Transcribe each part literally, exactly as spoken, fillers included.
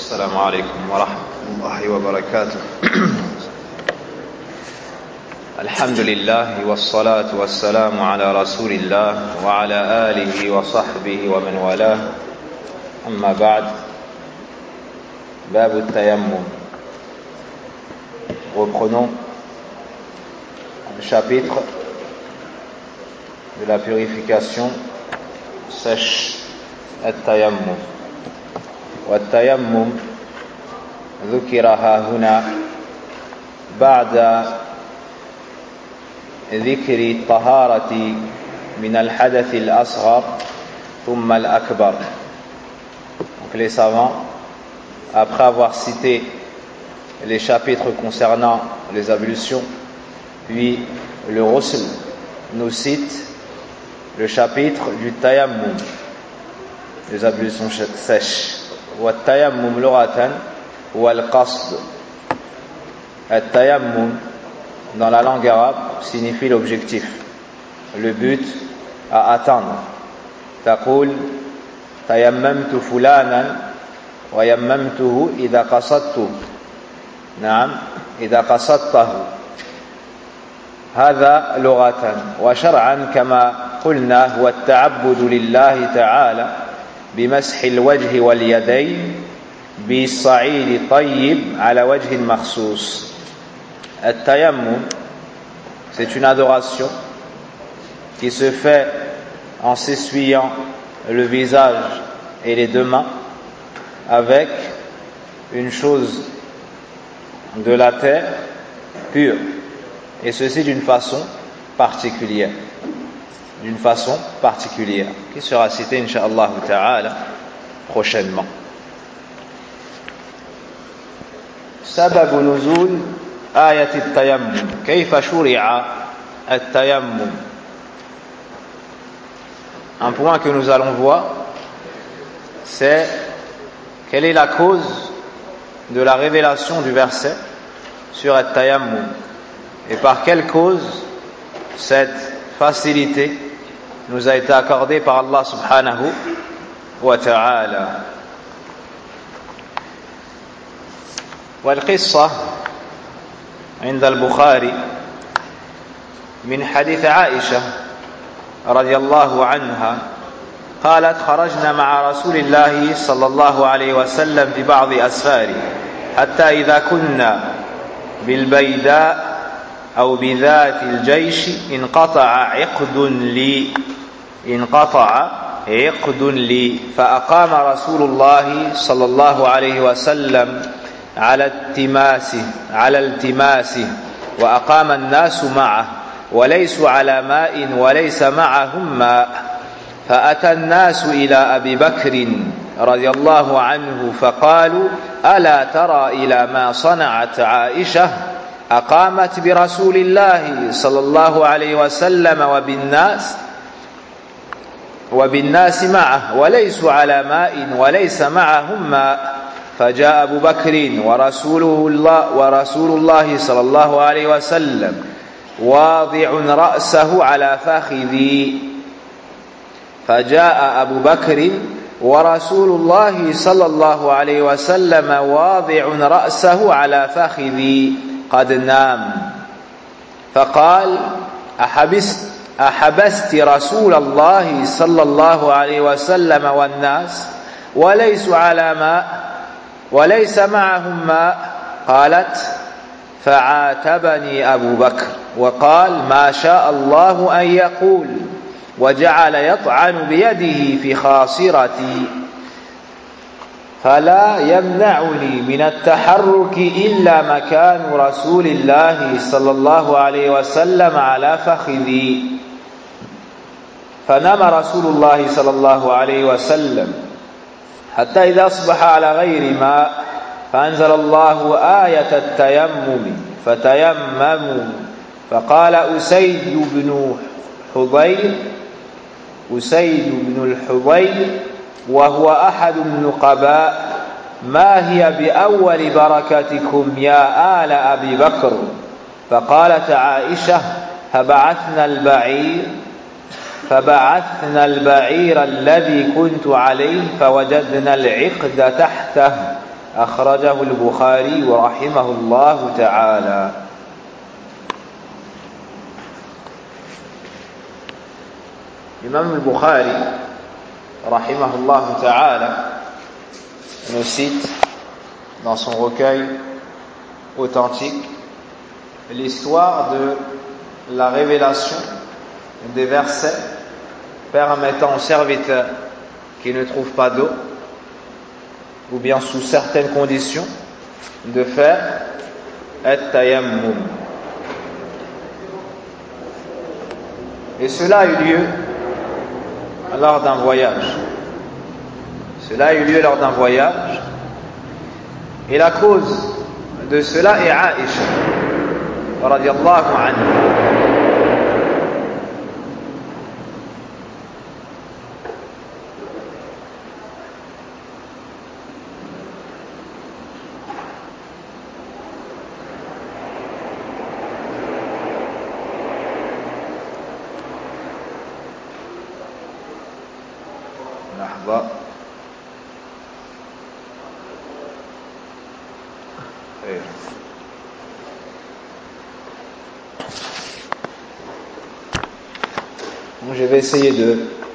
السلام عليكم ورحمة الله وبركاته. الحمد لله والصلاة والسلام على رسول الله وعلى آله وصحبه ومن والاه. أما بعد، باب التيمم. Reprenons le chapitre de la purification sèche, التيمم. والتيمم ذكر ها هنا بعد ذكر الطهارة من الحدث الأصغر ثم الأكبر. Donc les savants, après avoir cité les chapitres concernant les ablutions, puis le ghusl, nous citent le chapitre du tayammum, les ablutions sèches. والتيمم لغة هو القصد. التيمم dans la langue arabe signifie l'objectif, le but à atteindre. تقول تيممت فلانا ويممته إذا قصدته. نعم، إذا قصدته. هذا لغة. وشرعا كما قلنا هو التعبد لله تعالى بمسح الوجه واليدين بالصعيد الطيب على وجه مخصوص. التيمم, c'est une adoration qui se fait en s'essuyant le visage et les deux mains avec une chose de la terre pure, et ceci d'une façon particulière. d'une façon particulière, qui sera citée, Inch'Allah Ta'ala, prochainement. سبب نزول آية التيمم. كيف شرع التيمم. Un point que nous allons voir, c'est quelle est la cause de la révélation du verset sur le tayammum, et par quelle cause cette facilité nous a été accordée par Allah subhanahu wa ta'ala. والقصة عند البخاري من حديث عائشة رضي الله عنها قالت: خرجنا مع رسول الله صلى الله عليه وسلم في بعض أسفاره حتى إذا كنا بالبيداء أو بذات الجيش انقطع عقد لي انقطع عقد لي فأقام رسول الله صلى الله عليه وسلم على التماسه على التماسه وأقام الناس معه وليسوا على ماء وليس معهم ماء. فأتى الناس إلى أبي بكر رضي الله عنه فقالوا: ألا ترى إلى ما صنعت عائشة؟ أقامت برسول الله صلى الله عليه وسلم وبالناس وبالناس معه وليسوا على ماء وليس معهم ماء. فجاء أبو بكر ورسوله الله ورسول الله صلى الله عليه وسلم واضع رأسه على فخذي فجاء أبو بكر ورسول الله صلى الله عليه وسلم واضع رأسه على فخذي قد نام. فقال: أحبست, أحبست رسول الله صلى الله عليه وسلم والناس وليسوا على ماء وليس معهم ماء؟ قالت: فعاتبني أبو بكر وقال: ما شاء الله أن يقول، وجعل يطعن بيده في خاصرتي فلا يمنعني من التحرك إلا مكان رسول الله صلى الله عليه وسلم على فخذي. فنام رسول الله صلى الله عليه وسلم حتى إذا أصبح على غير ماء فأنزل الله آية التيمم فتيمموا. فقال أسيد بن حضير أسيد بن الحضير وهو أحد النقباء: ما هي بأول بركتكم يا آل أبي بكر؟ فقالت عائشة: فبعثنا البعير فبعثنا البعير الذي كنت عليه فوجدنا العقد تحته أخرجه البخاري ورحمه الله تعالى. L'imam al-Bukhari rahimahullah ta'ala nous cite dans son recueil authentique l'histoire de la révélation des versets permettant aux serviteurs qui ne trouvent pas d'eau ou bien sous certaines conditions de faire at-tayammum. Et cela a eu lieu lors d'un voyage. Cela a eu lieu lors d'un voyage. Et la cause de cela est Aïcha radiyallahu anha. Donc je vais essayer de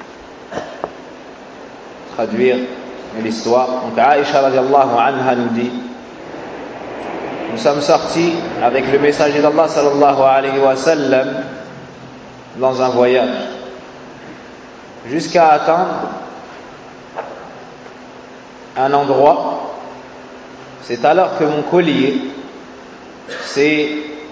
traduire l'histoire. Donc Aïcha radiallahu anha nous dit: nous sommes sortis avec le messager d'Allah sallallahu alayhi wa sallam dans un voyage jusqu'à atteindre un endroit. C'est alors que mon collier s'est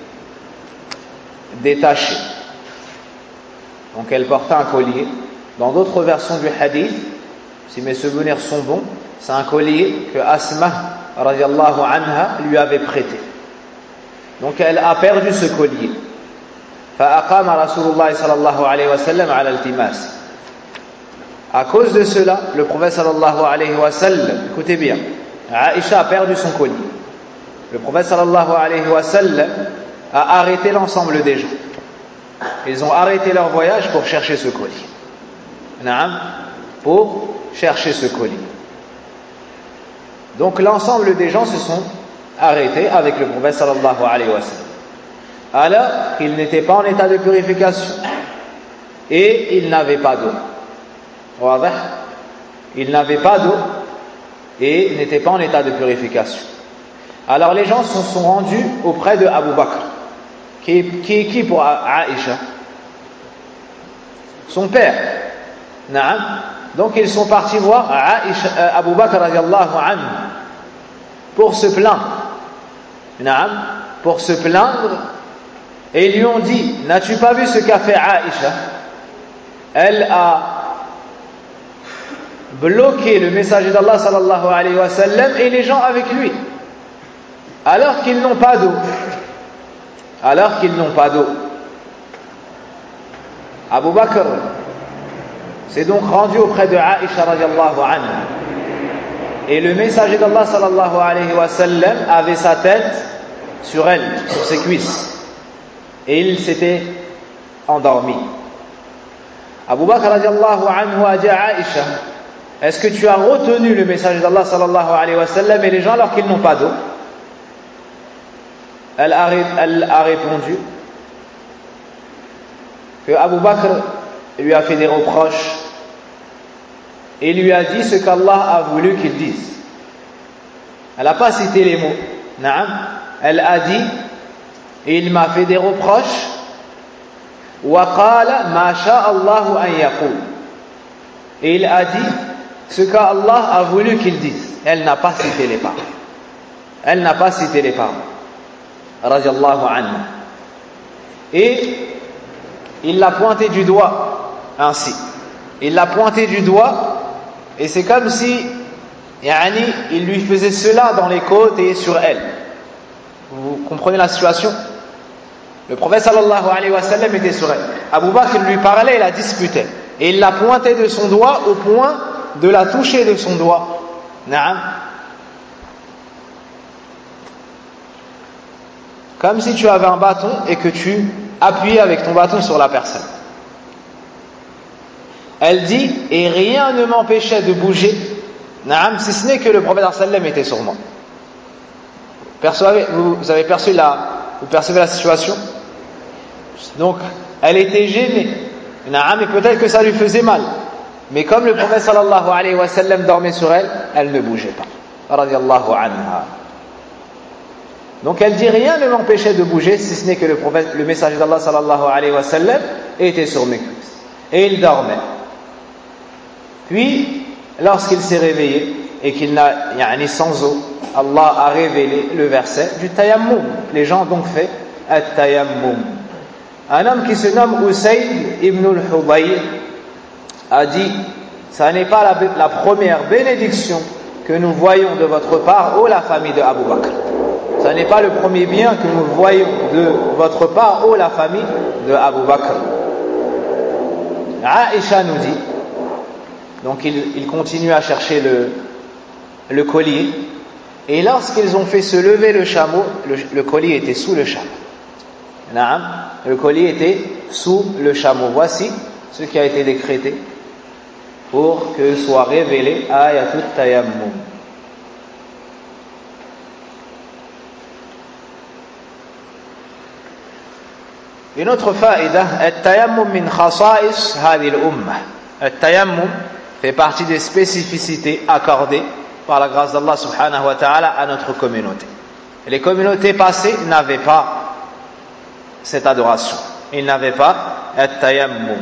détaché. Donc elle portait un collier. Dans d'autres versions du hadith, si mes souvenirs sont bons, c'est un collier que Asma radiallahu anha lui avait prêté. Donc elle a perdu ce collier. فأقام رسول الله صلى الله عليه وسلم على التماس. À cause de cela, le prophète sallallahu alayhi wa sallam, écoutez bien, Aïcha a perdu son collier. Le prophète sallallahu alayhi wa sallam a arrêté l'ensemble des gens. Ils ont arrêté leur voyage pour chercher ce collier. Naam, pour chercher ce collier. Donc l'ensemble des gens se sont arrêtés avec le prophète sallallahu alayhi wa sallam. Alors qu'ils n'étaient pas en état de purification et ils n'avaient pas d'eau. Ils n'avaient pas d'eau et n'étaient pas en état de purification. Alors les gens se sont rendus auprès de Abu Bakr, qui est qui, est qui pour Aïcha? Son père. Naam. Donc ils sont partis voir Aïcha, euh, Abu Bakr radiallahu anhu pour se plaindre. Naam. Pour se plaindre. Et ils lui ont dit: n'as-tu pas vu ce qu'a fait Aïcha? Elle a bloqué le messager d'Allah sallallahu alayhi wa sallam et les gens avec lui, alors qu'ils n'ont pas d'eau. Alors qu'ils n'ont pas d'eau. Abu Bakr s'est donc rendu auprès de Aïcha radiallahu anha. Et le messager d'Allah sallallahu alayhi wa sallam avait sa tête sur elle, sur ses cuisses. Et il s'était endormi. Abu Bakr radiallahu anhu a dit à Aïcha: est-ce que tu as retenu le message d'Allah sallallahu alayhi wa sallam et les gens alors qu'ils n'ont pas d'eau? Elle a, elle a répondu que Abu Bakr lui a fait des reproches et lui a dit ce qu'Allah a voulu qu'il dise. Elle n'a pas cité les mots. Naam. Elle a dit: il m'a fait des reproches. وَقَالَ مَا شَاءَ اللَّهُ أَنْ يَقُولَ. Et il a dit ce qu'Allah a voulu qu'il dise. Elle n'a pas cité les paroles. Elle n'a pas cité les paroles. Radiallahu anha. Et il l'a pointé du doigt ainsi. Il l'a pointé du doigt et c'est comme si yani, il lui faisait cela dans les côtes et sur elle. Vous comprenez la situation? Le prophète sallallahu alayhi wa sallam était sur elle. Abu Bakr lui parlait et la disputait. Et il la pointait de son doigt au point de la toucher de son doigt. Naam. Comme si tu avais un bâton et que tu appuyais avec ton bâton sur la personne. Elle dit: et rien ne m'empêchait de bouger, naam, si ce n'est que le prophète sallallahu alayhi wa sallam était sur moi. percevez, vous, vous avez perçu la, vous percevez la situation? Donc, elle était gênée. Naam, et peut-être que ça lui faisait mal. Mais comme le prophète sallallahu alayhi wa sallam dormait sur elle, elle ne bougeait pas. Radiyallahu anha. Donc elle dit rien ne m'empêchait de bouger, si ce n'est que le prophète, le messager d'Allah sallallahu alayhi wa sallam était sur mes cuisses. Et il dormait. Puis, lorsqu'il s'est réveillé et qu'il n'a yani, sans eau, Allah a révélé le verset du tayammum. Les gens ont donc fait at-tayammum. Un homme qui se nomme Usayd ibn al-Hudayr a dit: ça n'est pas la, la première bénédiction que nous voyons de votre part, ô la famille de Abu Bakr. Ça n'est pas le premier bien que nous voyons de votre part, ô la famille de Abu Bakr. Aïcha nous dit, donc il, il continue à chercher le, le collier, et lorsqu'ils ont fait se lever le chameau, le, le collier était sous le chameau. Le collier était sous le chameau. Voici ce qui a été décrété pour que soit révélé Ayatut Tayammum. Une autre faïda, At-Tayammum min khasa'is hadhihi al-ummah. At-Tayammum fait partie des spécificités accordées par la grâce d'Allah subhanahu wa ta'ala à notre communauté. Les communautés passées n'avaient pas cette adoration. Ils n'avaient pas At-Tayammum.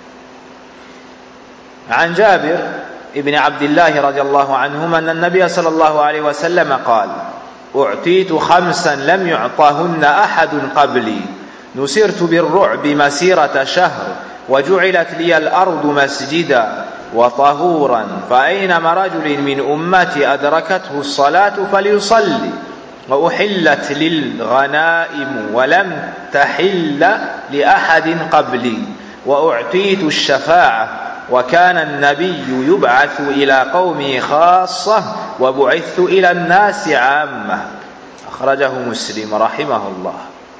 عن جابر ابن عبد الله رضي الله عنهما أن النبي صلى الله عليه وسلم قال: أعطيت خمسا لم يعطهن أحد قبلي نصرت بالرعب مسيرة شهر وجعلت لي الأرض مسجدا وطهورا فأينما رجل من أمتي أدركته الصلاة فليصلي وأحلت للغنائم ولم تحل لأحد قبلي وأعطيت الشفاعة وكان النبي يبعث إلى قومه خاصة وبعثت إلى الناس عامة أخرجه مسلم رحمه الله.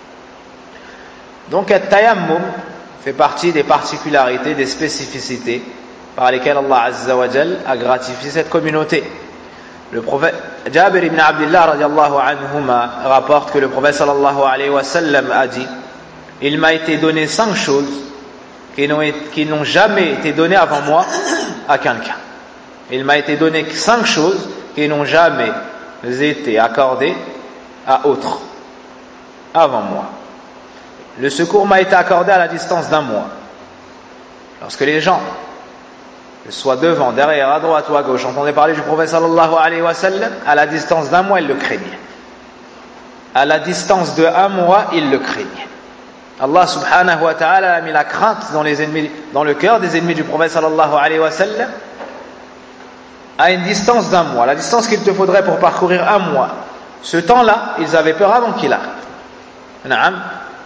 Donc At-Tayammum fait partie des particularités, des spécificités par lesquelles Allah Azza wa Jal a gratifié cette communauté. Le prophète Jabir ibn Abdullah radiallahu anhuma rapporte que le prophète sallallahu alayhi wa sallam a dit: il m'a été donné cinq choses qui n'ont, qui n'ont jamais été données avant moi à quelqu'un. Il m'a été donné cinq choses qui n'ont jamais été accordées à autre avant moi. Le secours m'a été accordé à la distance d'un mois. Lorsque les gens, que ce soit devant, derrière, à droite ou à gauche, entendaient parler du prophète sallallahu alayhi wa sallam, à la distance d'un mois, ils le craignaient. À la distance de un mois, ils le craignaient. Allah subhanahu wa ta'ala a mis la crainte dans, les ennemis, dans le cœur des ennemis du prophète sallallahu alayhi wa sallam à une distance d'un mois, la distance qu'il te faudrait pour parcourir un mois. Ce temps-là, ils avaient peur avant qu'il arrive. Naam.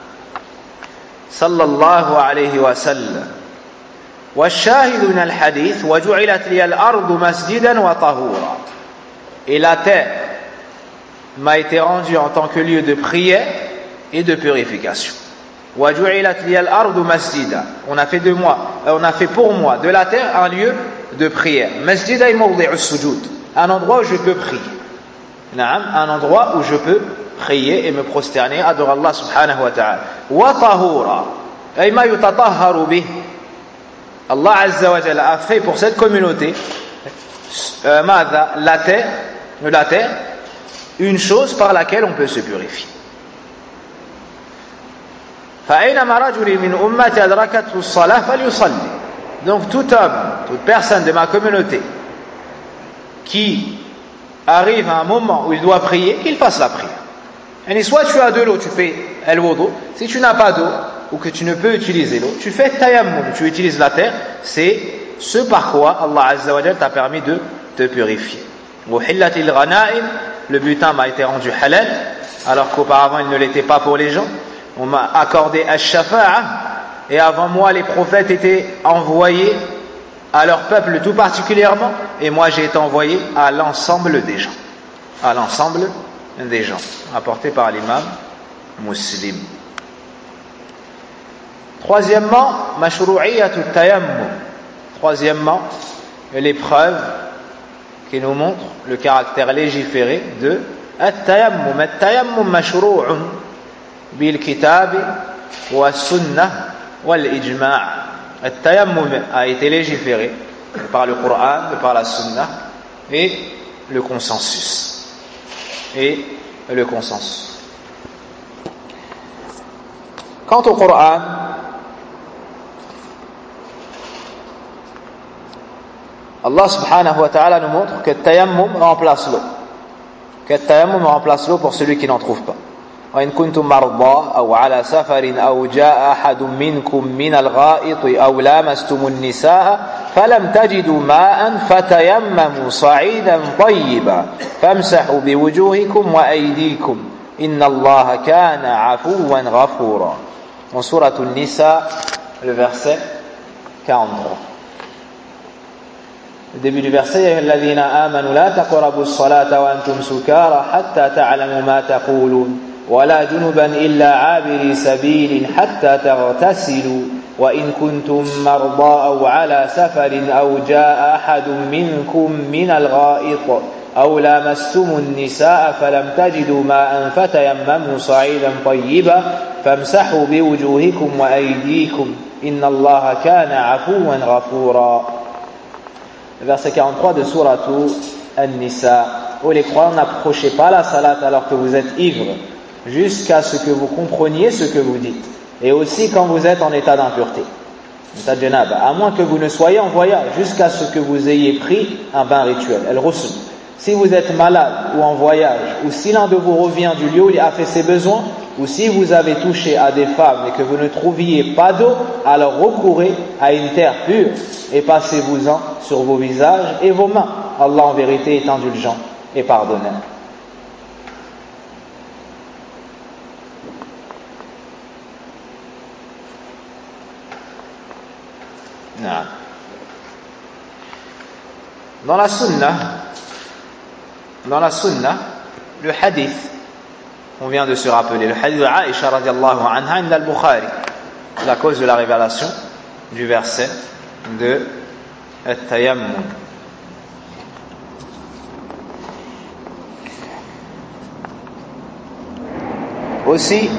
Sallallahu alayhi wa sallam. والشاهد من الحديث وجعلت لي الأرض مسجدا وطهورا. Et la terre m'a été rendue en tant que lieu de prière et de purification. وجعلت لي الأرض مسجدا. On a fait de moi, on a fait pour moi de la terre un lieu de prière. مسجد أي موضع السجود. Un endroit où je peux prier. نعم, un endroit où je peux prier et me prosterner, adorer Allah subhanahu wa ta'ala. وطهورا أي ما يتطهر به. Allah Azza wa Jalla a fait pour cette communauté euh, la terre, la terre, une chose par laquelle on peut se purifier. Donc tout homme, toute personne de ma communauté qui arrive à un moment où il doit prier, qu'il fasse la prière. Et soit tu as de l'eau, tu fais el-wudu. Si tu n'as pas d'eau, ou que tu ne peux utiliser l'eau, tu fais tayammum, tu utilises la terre, c'est ce par quoi Allah Azza wa Jalla t'a permis de te purifier. Le butin m'a été rendu halal, alors qu'auparavant il ne l'était pas pour les gens. On m'a accordé ash-shafa'a, et avant moi les prophètes étaient envoyés à leur peuple tout particulièrement, et moi j'ai été envoyé à l'ensemble des gens. À l'ensemble des gens, apporté par l'imam Muslim. Troisièmement, mashru'iyatu tayammum. Troisièmement, l'épreuve qui nous montre le caractère légiféré de التيمم التيمم مشروع بالكتاب والسنة والإجماع. التيمم a été légiféré par le Coran, par la Sunna et le consensus. Et le consensus. Quant au Coran, Allah subhanahu wa ta'ala nous montre que le tayammum remplace l'eau. Que le tayammum remplace l'eau pour celui qui n'en trouve pas. وإن كنتم مرضى أو على سفر أو جاء أحد منكم من الغائط أو لامستم النساء فلم تجدوا ماء فتيمموا صعيدا طيبا فامسحوا بوجوهكم وأيديكم إن الله كان عفوا غفورا. En Sourate An-Nisa, le verset quarante-trois. Le début du verset: يا الذين آمنوا لا تقربوا الصلاة وأنتم سكارى حتى تعلموا ما تقولون ولا جنبا إلا عابري سبيل حتى تغتسلوا وإن كنتم مرضى أو على سفر أو جاء أحد منكم من الغائط أو لامستم النساء فلم تجدوا ماء فتيمموا صعيدا طيبا فامسحوا بوجوهكم وأيديكم إن الله كان عفوا غفورا. Verset quarante-trois de Sourate An-Nisa. Ô les croyants, n'approchez pas la salat alors que vous êtes ivres, jusqu'à ce que vous compreniez ce que vous dites, et aussi quand vous êtes en état d'impureté, état de janaba, à moins que vous ne soyez en voyage, jusqu'à ce que vous ayez pris un bain rituel, al-ghusl. Si vous êtes malade ou en voyage, ou si l'un de vous revient du lieu où il a fait ses besoins, ou si vous avez touché à des femmes et que vous ne trouviez pas d'eau, alors recourez à une terre pure et passez-vous-en sur vos visages et vos mains. Allah en vérité est indulgent et pardonneur. Dans la sunna, dans la sunna, le hadith, on vient de se rappeler, le hadith de Aïcha radiallahu anha inda al-Bukhari, la cause de la révélation du verset de At-Tayammum. Aussi,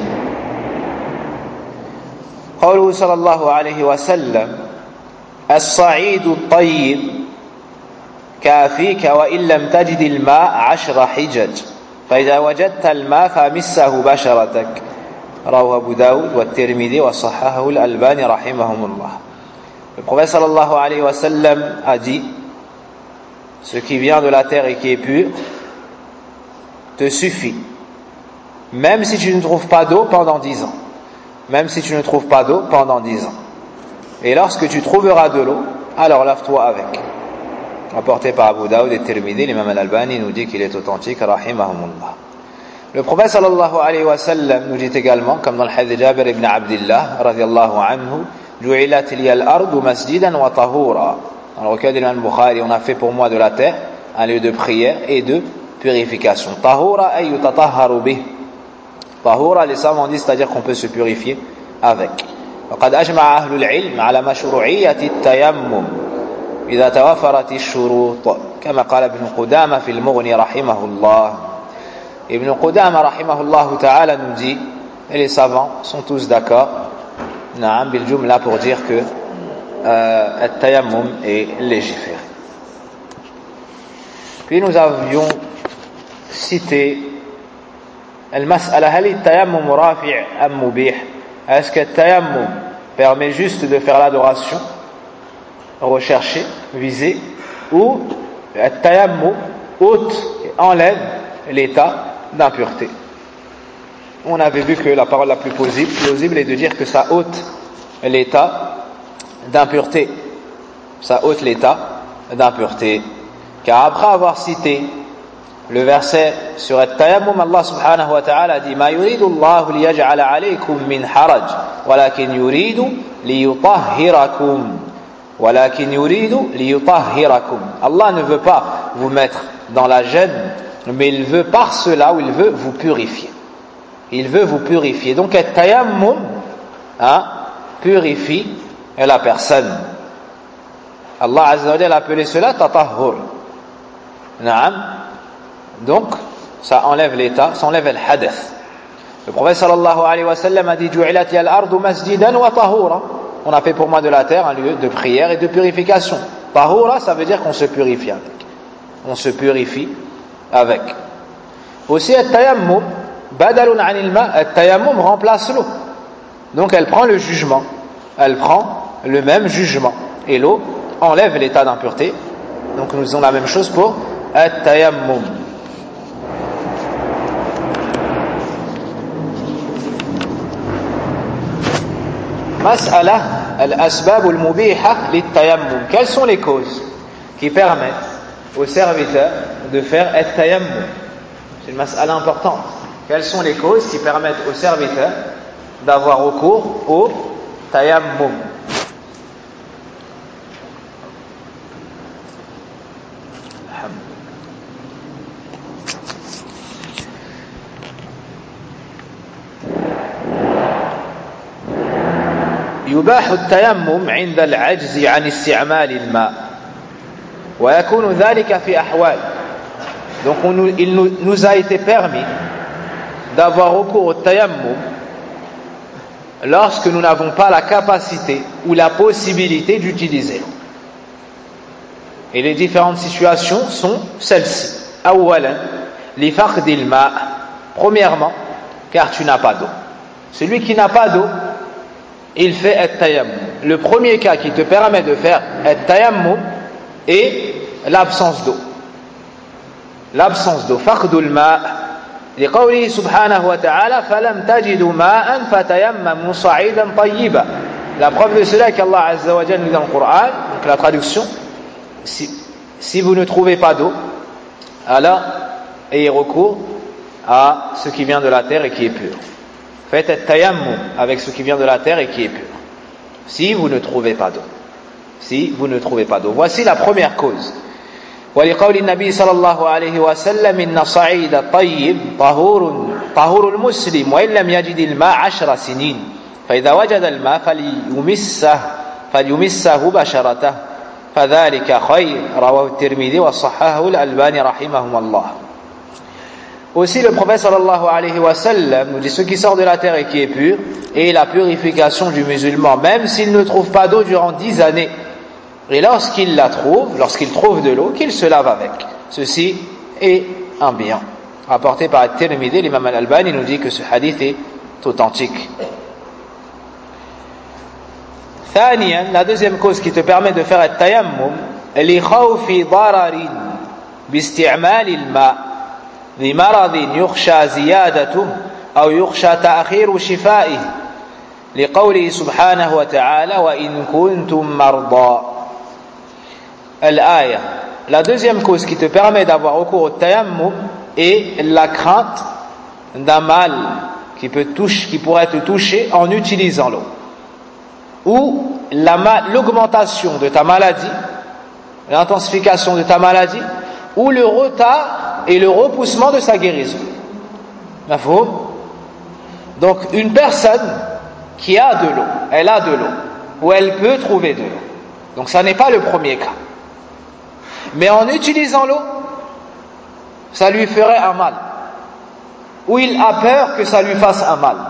قوله صلى الله عليه وسلم الصعيد الطيب كافيك وإن لم تجد الماء عشر حجج فإذا وجدت الماء فمسه بشرتك. رواه أبو داود والترمذي وصححه الألباني رحمهم الله. Le prophète sallallahu alayhi wa sallam a dit: ce qui vient de la terre et qui est pur te suffit, même si tu ne trouves pas d'eau pendant dix ans. Même si tu ne trouves pas d'eau pendant dix ans. Et lorsque tu trouveras de l'eau, alors lave-toi avec. Rapporté par Abu Daoud et Tirmidhi, l'imam al-Albani nous dit qu'il est authentique, rahimahumullah. Le prophète sallallahu alayhi wa sallam nous dit également, comme dans le hadith de Jabir ibn Abdillah, radiallahu anhu, ju'ilat liya al-ardu masjidan wa tahura. Dans le recueil de l'imam Bukhari, on a fait pour moi de la terre un lieu de prière et de purification. Tahura ay yutatahharu bih. Tahura, les savants disent, c'est-à-dire qu'on peut se purifier avec. وقد أجمع أهل العلم على مشروعية التيمم إذا توفرت الشروط كما قال ابن قدامة في المغني رحمه الله. Ibn Qudama rahimahullah ta'ala nous dit, et les savants sont tous d'accord, na'am bil jumla, pour dire que euh, at-tayammum est légiféré. Puis nous avions cité al-mas'ala hal at-tayammum rafi' am mubih. Est-ce que at-tayammum permet juste de faire l'adoration, rechercher, viser, ou at-tayammum ôte et enlève l'état d'impureté. On avait vu que la parole la plus plausible, plausible est de dire que ça ôte l'état d'impureté. Ça ôte l'état d'impureté. Car après avoir cité le verset sur At-Tayammum, Allah subhanahu wa ta'ala dit: Ma yuridu Allahu liyaj'ala alaykum min haraj, walakin yuridu liyutahhirakum. Walakin yuridu liyutahhirakum. Allah ne veut pas vous mettre dans la gêne, mais il veut par cela, ou il veut vous purifier. Il veut vous purifier. Donc, At-Tayammum, hein, purifie la personne. Allah Azza wa Jalla a appelé cela Tatahhur. Naam. Donc, ça enlève l'état, ça enlève le hadith. Le prophète sallallahu alayhi wa sallam a dit Ju'ilat ya al-ardu masjidan wa tahura. On a fait pour moi de la terre un lieu de prière et de purification. Tahura, ça veut dire qu'on se purifie avec. On se purifie avec. Aussi, at-tayammum, badalun anil ma, at-tayammum remplace l'eau. Donc elle prend le jugement. Elle prend le même jugement. Et l'eau enlève l'état d'impureté. Donc nous faisons la même chose pour at-tayammum. Mas'ala al-asbab al-mubiha lit-tayammum. Quelles sont les causes qui permettent aux serviteurs de faire at-tayammum? C'est une mas'ala importante. Quelles sont les causes qui permettent aux serviteurs d'avoir recours au tayammum? يباح التيمم عند العجز عن استعمال الماء ويكون ذلك في أحوال. Donc on nous, il nous, nous a été permis d'avoir recours au tayammum lorsque nous n'avons pas la capacité ou la possibilité d'utiliser. Et les différentes situations sont celles-ci. أولا لفقد الماء. Premièrement, car tu n'as pas d'eau. Celui qui n'a pas d'eau, il fait at-tayammum. Le premier cas qui te permet de faire at-tayammum est l'absence d'eau. L'absence d'eau. Faqdul ma' liqawlihi subhanahu wa ta'ala falam tajidu ma'an fatayammamu sa'idan tayyiba. La preuve de cela est qu'Allah Azza wa Jalla nous dit dans le Coran, donc la traduction, si, si vous ne trouvez pas d'eau, alors ayez recours à ce qui vient de la terre et qui est pur. Faites at-tayammum avec ce qui vient de la terre et qui est pur. Si vous ne trouvez pas d'eau. Si vous ne trouvez pas d'eau. Voici la première cause. ولقول النبي صلى الله عليه وسلم إن صعيد الطيب طهور طهور المسلم وإن لم يجد الماء عشر سنين فإذا وجد الماء فليمسه فليمسه بشرته فذلك خير رواه الترمذي وصححه الألباني رحمهم الله. Aussi le prophète sallallahu alayhi wa sallam nous dit ce qui sort de la terre et qui est pur et la purification du musulman même s'il ne trouve pas d'eau durant dix années et lorsqu'il la trouve, lorsqu'il trouve de l'eau, qu'il se lave avec. Ceci est un bien. Rapporté par At-Tirmidhi, l'imam Al-Albani nous dit que ce hadith est authentique. ثانيا, la deuxième cause qui te permet de faire at-tayammum لخوف ضرر باستعمال الماء لمرض يخشى زيادته أو يخشى تأخير شفائه لقوله سبحانه وتعالى وإن كنتم مرضى. Al-Aya. La deuxième cause qui te permet d'avoir recours au tayammum est la crainte d'un mal qui, peut toucher, qui pourrait te toucher en utilisant l'eau, ou la, l'augmentation de ta maladie, l'intensification de ta maladie, ou le retard et le repoussement de sa guérison. Mafhoum? Donc une personne qui a de l'eau, elle a de l'eau, ou elle peut trouver de l'eau. Donc ça n'est pas le premier cas. Mais en utilisant l'eau, ça lui ferait un mal. Ou il a peur que ça lui fasse un mal.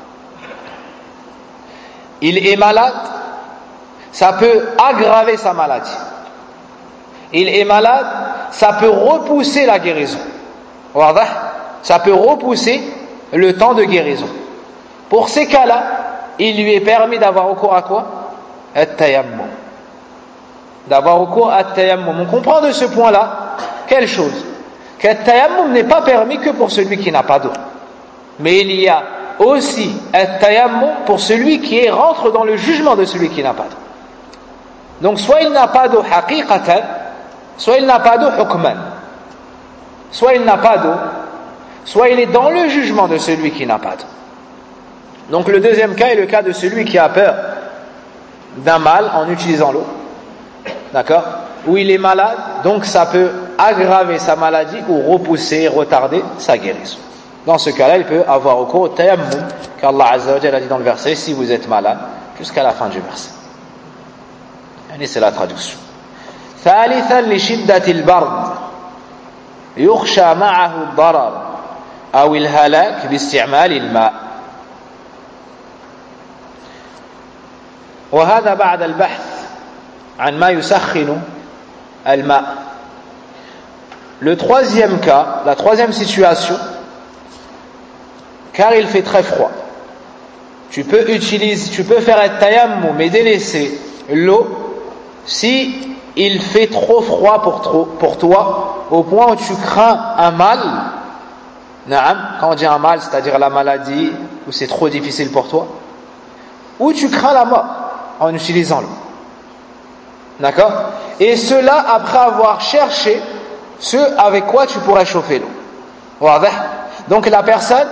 Il est malade, ça peut aggraver sa maladie. Il est malade, ça peut repousser la guérison. Ça peut repousser le temps de guérison. Pour ces cas-là, il lui est permis d'avoir recours à quoi? At-tayammum. D'avoir recours à at-tayammum. On comprend de ce point-là quelle chose? Qu'at-tayammum n'est pas permis que pour celui qui n'a pas d'eau. Mais il y a aussi at-tayammum pour celui qui rentre dans le jugement de celui qui n'a pas d'eau. Donc soit il n'a pas d'eau haqiqatan, soit il n'a pas d'eau hukman. Soit il n'a pas d'eau, soit il est dans le jugement de celui qui n'a pas d'eau. Donc le deuxième cas est le cas de celui qui a peur d'un mal en utilisant l'eau. D'accord? Où il est malade, donc ça peut aggraver sa maladie ou repousser, retarder sa guérison. Dans ce cas-là, il peut avoir recours au tayammum, car Allah Azza wa Jalla a dit dans le verset, si vous êtes malade, jusqu'à la fin du verset. Et c'est la traduction. ثالثا لشدة البرد يخشى معه الضرر أو الهلاك باستعمال الماء. وهذا بعد البحث عن ما يسخن الماء. Le troisième cas, la troisième situation, car il fait très froid, tu peux utiliser, tu peux faire un tayammum mais délaisser l'eau si il fait trop froid pour, trop, pour toi, au point où tu crains un mal. Naam, quand on dit un mal, c'est-à-dire la maladie, où c'est trop difficile pour toi, ou tu crains la mort en utilisant l'eau. D'accord? Et cela après avoir cherché ce avec quoi tu pourrais chauffer l'eau. Donc la personne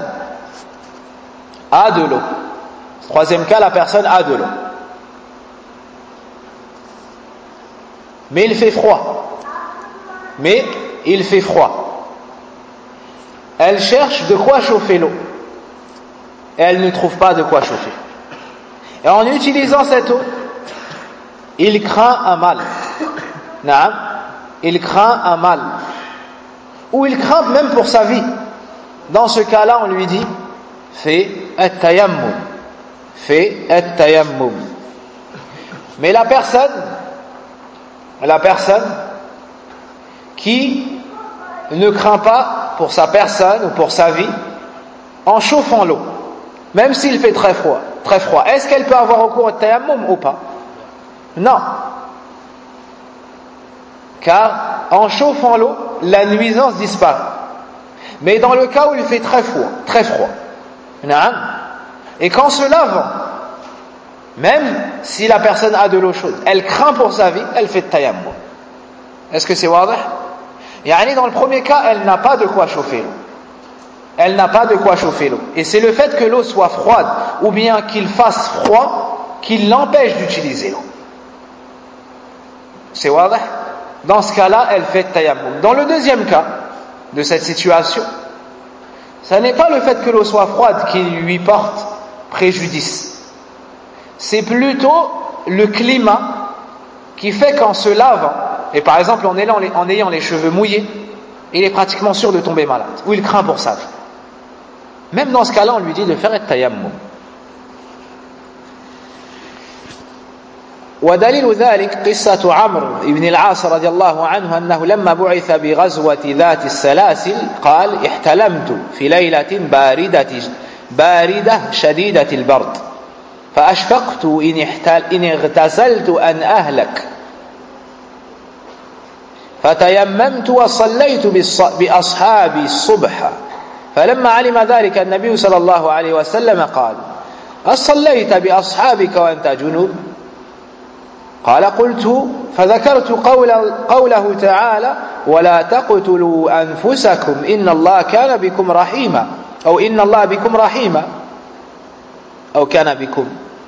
a de l'eau. Troisième cas, la personne a de l'eau. Mais il fait froid. Mais il fait froid. Elle cherche de quoi chauffer l'eau. Et elle ne trouve pas de quoi chauffer. Et en utilisant cette eau, il craint un mal. Naam, il craint un mal. Ou il craint même pour sa vie. Dans ce cas-là, on lui dit, fais at-tayammum. Fais at-tayammum. Mais la personne, la personne qui ne craint pas pour sa personne ou pour sa vie, en chauffant l'eau, même s'il fait très froid, très froid, est-ce qu'elle peut avoir recours au tayammum ou pas? Non. Car en chauffant l'eau, la nuisance disparaît. Mais dans le cas où il fait très froid, très froid, et qu'en se lavant, même si la personne a de l'eau chaude, elle craint pour sa vie, elle fait tayammum. Est-ce que c'est wadah? Yani dans le premier cas, elle n'a pas de quoi chauffer l'eau. Elle n'a pas de quoi chauffer l'eau. Et c'est le fait que l'eau soit froide, ou bien qu'il fasse froid, qui l'empêche d'utiliser l'eau. C'est wadah? Dans ce cas-là, elle fait tayammum. Dans le deuxième cas de cette situation, ce n'est pas le fait que l'eau soit froide qui lui porte préjudice. C'est plutôt le climat qui fait qu'en se lavant, et par exemple en ayant, les, en ayant les cheveux mouillés, il est pratiquement sûr de tomber malade, ou il craint pour sa vie. Même dans ce cas-là, on lui dit de faire un tayammum. ودليل ذلك قصة عمرو بن العاص رضي الله عنه أنه لما بعث بغزوة ذات السلاسل قال احتلمت في ليلة باردة باردة شديدة البرد فأشفقت إن, احتل إن اغتسلت أن أهلك فتيممت وصليت بأصحابي الصبح فلما علم ذلك النبي صلى الله عليه وسلم قال أصليت بأصحابك وأنت جنوب قال قلت فذكرت قول قوله تعالى ولا تقتلوا أنفسكم إن الله كان بكم رحيما أو إن الله بكم رحيما أو كان بكم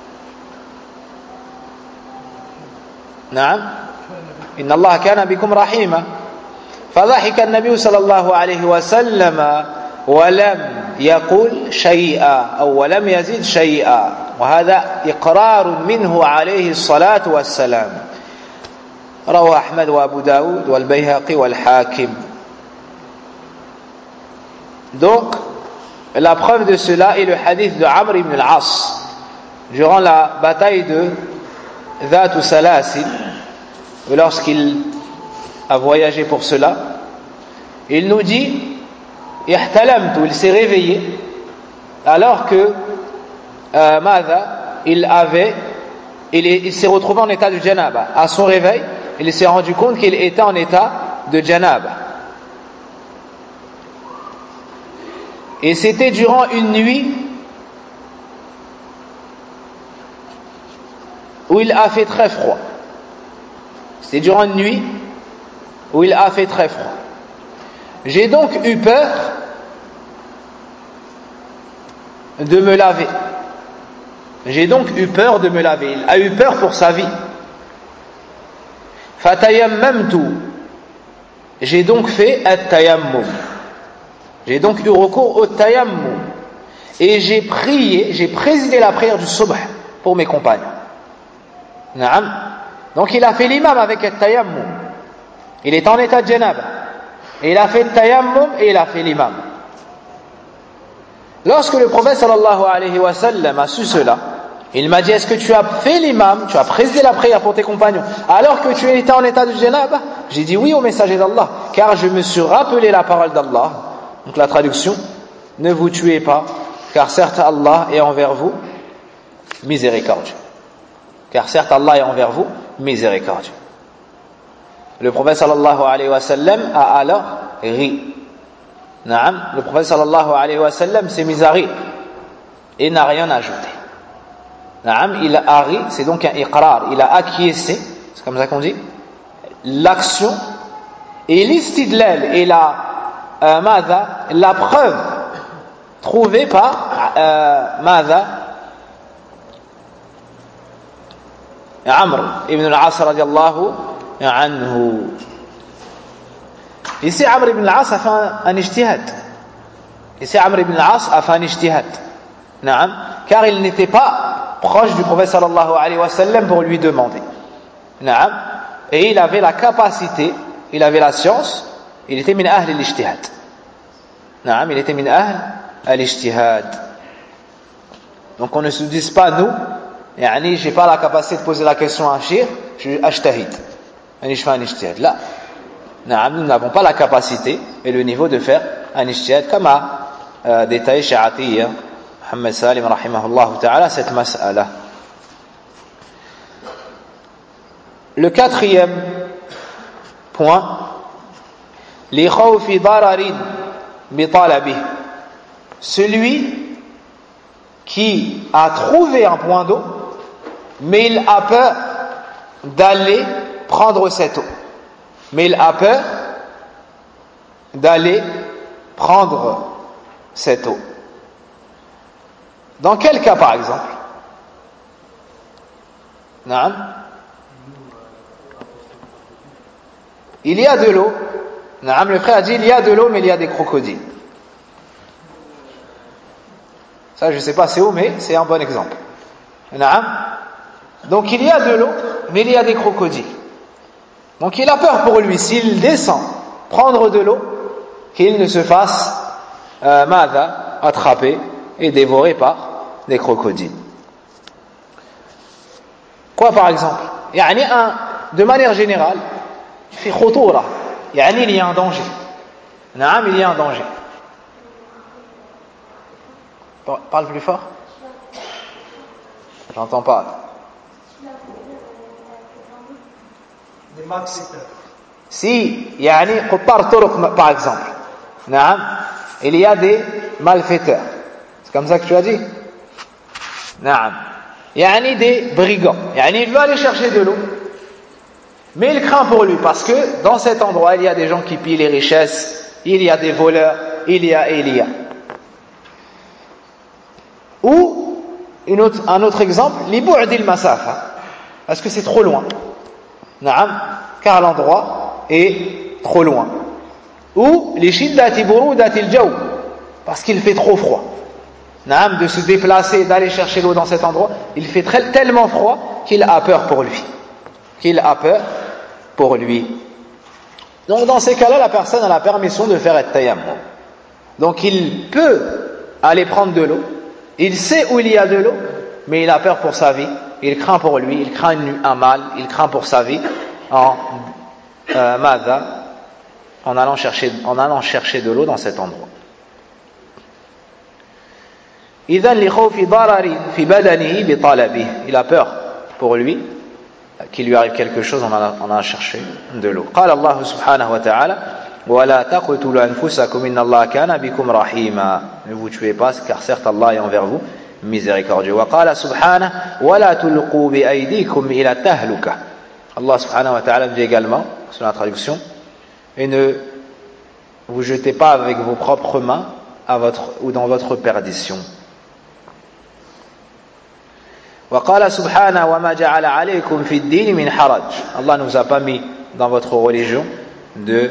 نعم إن الله كان بكم رحيما فضحك النبي صلى الله عليه وسلم ولم يقل شيئا أو ولم يزد شيئا وهذا إقرار منه عليه الصلاة والسلام رواه أحمد وأبو داود والبيهقي والحاكم. Donc la preuve de cela est le hadith de Amr ibn al-As durant la bataille de Dhat Salasil, lorsqu'il a voyagé pour cela. Il nous dit ihtalamtu, il s'est réveillé alors que euh, Mada, il avait il, est, il s'est retrouvé en état de janaba. À son réveil, il s'est rendu compte qu'il était en état de janaba. Et c'était durant une nuit où il a fait très froid. C'était durant une nuit où il a fait très froid. J'ai donc eu peur de me laver. J'ai donc eu peur de me laver. Il a eu peur pour sa vie. Fatayammamtu. J'ai donc fait at-tayammum. J'ai donc eu recours au tayammum. Et j'ai prié, j'ai présidé la prière du subh pour mes compagnons. Naam. Donc il a fait l'imam avec at-tayammum. Il est en état de janaba. Et il a fait tayammum et il a fait l'imam. Lorsque le prophète sallallahu alayhi wa sallam a su cela, il m'a dit, est-ce que tu as fait l'imam, tu as présidé la prière pour tes compagnons, alors que tu étais en état de janaba? J'ai dit oui au messager d'Allah, car je me suis rappelé la parole d'Allah. Donc la traduction, ne vous tuez pas, car certes Allah est envers vous miséricordieux. Car certes Allah est envers vous miséricordieux. Le prophète sallallahu alayhi wa sallam a alors ri. Naam, le prophète sallallahu alayhi wa sallam s'est mis à rire et n'a rien ajouté. Naam, il a ri, c'est donc un iqrar, il a acquiescé, c'est comme ça qu'on dit, l'action et l'istidlal et la euh, madha, la preuve trouvée par euh, madha Amr ibn al-As radiyallahu anhu. Ici Amr ibn al-As a fait un, un ijtihad. Ici Amr ibn al-As a fait un ijtihad. Naam, car il n'était pas proche du prophète sallallahu alayhi wa sallam pour lui demander. Naam, et il avait la capacité, il avait la science, il était min ahl al-ijtihad. Naam, il était min ahl al-ijtihad. Donc on ne se dise pas nous, yani j'ai pas la capacité de poser la question à un shir, je suis ajtahid. Yani je fais un ijtihad. Là, naam, nous n'avons pas la capacité et le niveau de faire un ijtihad comme a euh, détaillé chez Atiyya Muhammad Salim rahimahullah ta'ala cette mas'ala. Le quatrième point, li khawfi dararin bi talabih, celui qui a trouvé un point d'eau mais il a peur d'aller prendre cette eau, mais il a peur d'aller prendre cette eau. Dans quel cas par exemple? Naam, il y a de l'eau. Naam, le frère a dit il y a de l'eau mais il y a des crocodiles. Ça je ne sais pas c'est où mais c'est un bon exemple. Naam, donc il y a de l'eau mais il y a des crocodiles. Donc il a peur pour lui, s'il descend prendre de l'eau, qu'il ne se fasse euh, madha, attraper et dévoré par des crocodiles. Quoi par exemple? Yani un, de manière générale, fi khutoura, yani il y a un danger. Naam, il y a un danger. Parle plus fort. J'entends pas. Des malfaiteurs. Si, yani quttar turuq par exemple. Naam, il y a des malfaiteurs. C'est comme ça que tu as dit? Naam. Yani des brigands. Yani il veut aller chercher de l'eau. Mais il craint pour lui parce que dans cet endroit, il y a des gens qui pillent les richesses, il y a des voleurs, il y a et il y a. Ou une autre, un autre exemple, li bu'dil masafa, parce que c'est trop loin. Naam, car l'endroit est trop loin. Ou li shiddati burudatil jaw, parce qu'il fait trop froid. Naam, de se déplacer, d'aller chercher l'eau dans cet endroit, il fait très, tellement froid qu'il a peur pour lui. Qu'il a peur pour lui. Donc dans ces cas-là, la personne a la permission de faire at-tayammum. Donc il peut aller prendre de l'eau, il sait où il y a de l'eau, mais il a peur pour sa vie, il craint pour lui, il craint un mal, il craint pour sa vie en euh, madha, en allant chercher, en allant chercher de l'eau dans cet endroit. إذن لخوف ضرر في بدنه بطلبه, il a peur pour lui qu'il lui arrive quelque chose en allant, en allant chercher de l'eau. قال الله سبحانه وتعالى ولا تقتلوا أنفسكم إن الله كان بكم رحيما, ne vous tuez pas car certes Allah est envers vous miséricordieux. وقال سبحانه ولا تلقوا بأيديكم إلى التهلكة, Allah subhanahu wa ta'ala dit également, sur la traduction, et ne vous jetez pas avec vos propres mains à votre, ou dans votre perdition. وقال سبحانه وما جعل عليكم في الدين من حرج, Allah ne vous a pas mis dans votre religion de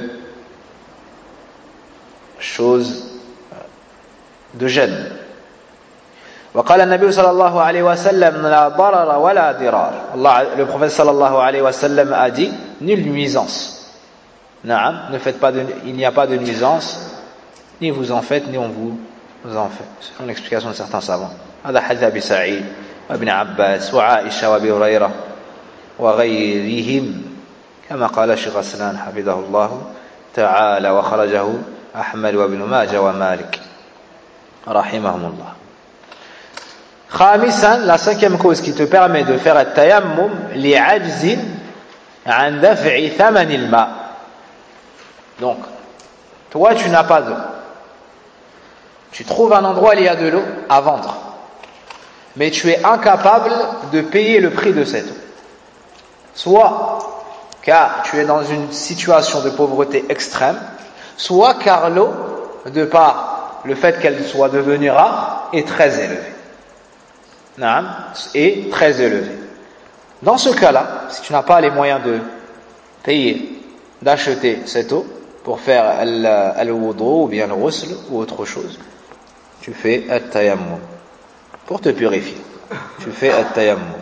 choses de gêne. وقال النبي صلى الله عليه وسلم لا ضرر ولا ضرار, Allah, le prophète صلى الله عليه وسلم a dit nulle nuisance Naam, ne faites pas de, il n'y a pas de nuisance, ni vous en faites, ni on vous, vous en fait. C'est l'explication de certains savants. هذا حديث أبي سعيد وابن عباس وعائشة وأبي هريرة وغيرهم كما قال الشيخ السنان حفظه الله تعالى وخرجه أحمد وابن ماجه ومالك رحمهم الله. خامسا, la cinquième cause qui te permet de faire التيمم لعجز عن دفع ثمن الماء. Donc, toi tu n'as pas d'eau. Tu trouves un endroit où il y a de l'eau à vendre. Mais tu es incapable de payer le prix de cette eau. Soit car tu es dans une situation de pauvreté extrême, soit car l'eau, de par le fait qu'elle soit devenue rare, est très élevée. Non, est très élevée. Dans ce cas-là, si tu n'as pas les moyens de payer, d'acheter cette eau pour faire al-wudu ou bien le ghusl ou autre chose, tu fais at-tayammum pour te purifier. Tu fais at-tayammum.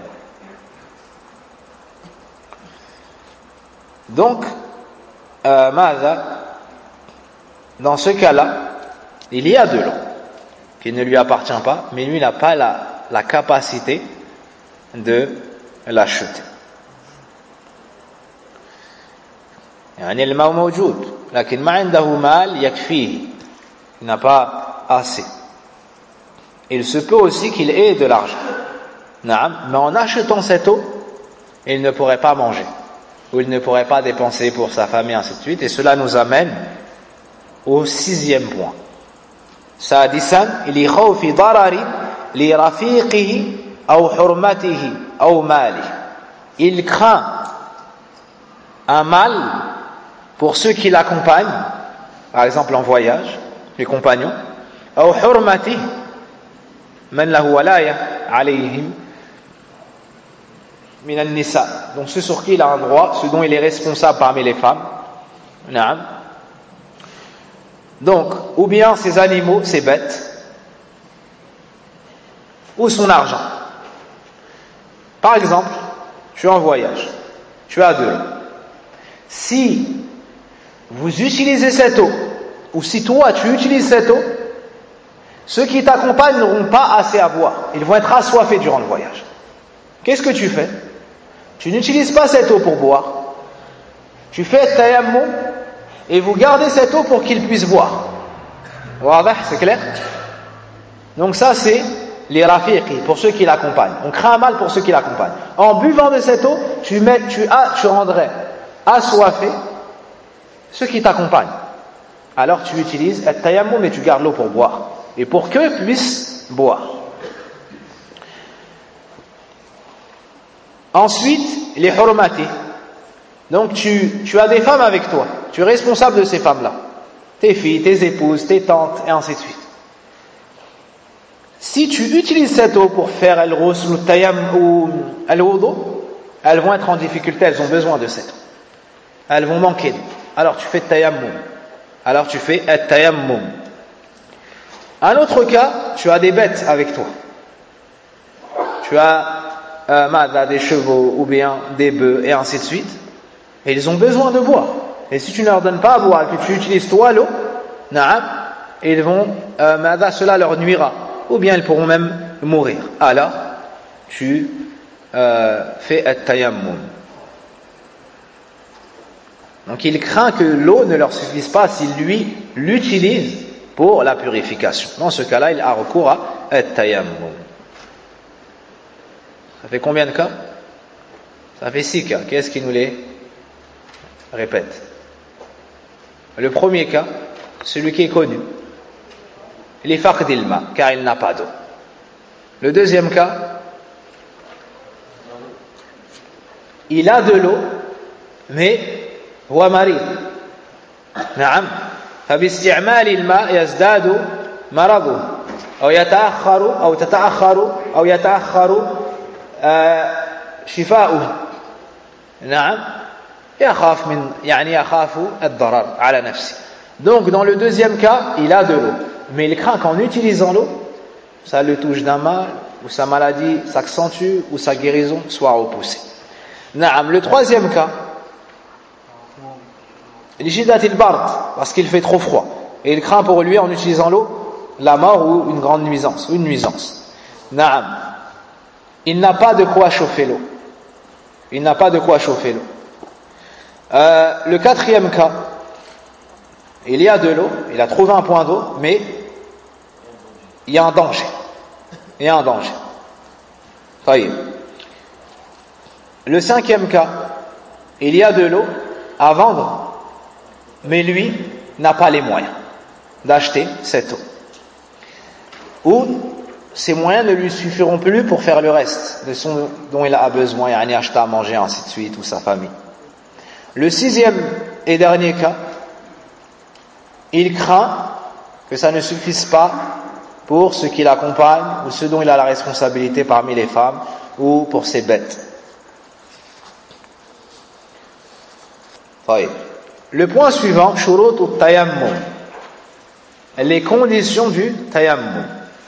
Donc, euh, Maza, dans ce cas-là, il y a de l'eau qui ne lui appartient pas, mais lui n'a pas la, la capacité de l'acheter. يعني الماء موجود لكن ما عنده مال يكفيه, il n'a pas assez. Il se peut aussi qu'il ait de l'argent, mais en achetant cette eau, il ne pourrait pas manger, ou il ne pourrait pas dépenser pour sa famille, ainsi de suite. Et cela nous amène au sixième point. سادسا لخوف ضرر لرفيقه أو حرمته أو ماله. Il craint un mal pour ceux qui l'accompagnent, par exemple en voyage, les compagnons, أو حرمته من له ولاية عليهم من النساء, donc ceux sur qui il a un droit, ceux dont il est responsable parmi les femmes. Naam. Donc, ou bien ses animaux, ses bêtes, ou son argent. Par exemple, tu es en voyage, tu as de l'eau. Si vous utilisez cette eau, ou si toi tu utilises cette eau, ceux qui t'accompagnent n'auront pas assez à boire. Ils vont être assoiffés durant le voyage. Qu'est-ce que tu fais? Tu n'utilises pas cette eau pour boire. Tu fais tayammum et vous gardez cette eau pour qu'ils puissent boire. C'est clair? Donc ça c'est les rafiqi, pour ceux qui l'accompagnent. On craint un mal pour ceux qui l'accompagnent. En buvant de cette eau, tu, mets, tu, as, tu rendrais assoiffés ceux qui t'accompagnent. Alors tu utilises le tayammum et tu gardes l'eau pour boire. Et pour qu'eux puissent boire. Ensuite, les hurmati. Donc tu, tu as des femmes avec toi. Tu es responsable de ces femmes-là. Tes filles, tes épouses, tes tantes, et ainsi de suite. Si tu utilises cette eau pour faire al-ghusl, al-tayammum ou al-wudu, elles vont être en difficulté, elles ont besoin de cette eau. Elles vont manquer d'eau. Alors tu fais tayammum. Alors tu fais al-tayammum. Un autre cas, tu as des bêtes avec toi. Tu as euh, des chevaux ou bien des bœufs et ainsi de suite. Et ils ont besoin de boire. Et si tu ne leur donnes pas à boire et que tu utilises toi l'eau, ils vont, euh, cela leur nuira. Ou bien ils pourront même mourir. Alors, tu euh, fais at-tayammum. Donc il craint que l'eau ne leur suffise pas s'il lui l'utilise pour la purification. Dans ce cas-là, il a recours à at-tayammum. Ça fait combien de cas? Ça fait six cas. Qu'est-ce qui nous les répète? Le premier cas, celui qui est connu, il est faqdil ma, car il n'a pas d'eau. Le deuxième cas, il a de l'eau, mais huwa marid. Naam. فباستعمال الماء يزداد مرضه أو يتأخر أو تتأخر أو يتأخر شفاؤه. نعم. يخاف من يعني يخاف الضرر على نفسه. Donc dans le deuxième cas, il a de l'eau, mais il craint qu'en utilisant l'eau, ça le touche d'un mal, ou sa maladie s'accentue, ou sa guérison soit repoussée. Naam. Le troisième cas, Lishidatil bard, parce qu'il fait trop froid. Et il craint pour lui, en utilisant l'eau, la mort ou une grande nuisance, ou une nuisance. Naam. Il n'a pas de quoi chauffer l'eau. Il n'a pas de quoi chauffer l'eau. Euh, le quatrième cas, il y a de l'eau, il a trouvé un point d'eau, mais il y a un danger. Il y a un danger. Taïb. Le cinquième cas, il y a de l'eau à vendre, mais lui n'a pas les moyens d'acheter cette eau. Ou ces moyens ne lui suffiront plus pour faire le reste de son dont il a besoin, yani acheter à manger, ainsi de suite, ou sa famille. Le sixième et dernier cas, il craint que ça ne suffise pas pour ceux qui l'accompagnent ou ceux dont il a la responsabilité parmi les femmes ou pour ses bêtes. Le point suivant, shurut al-tayammum, les conditions du tayammum.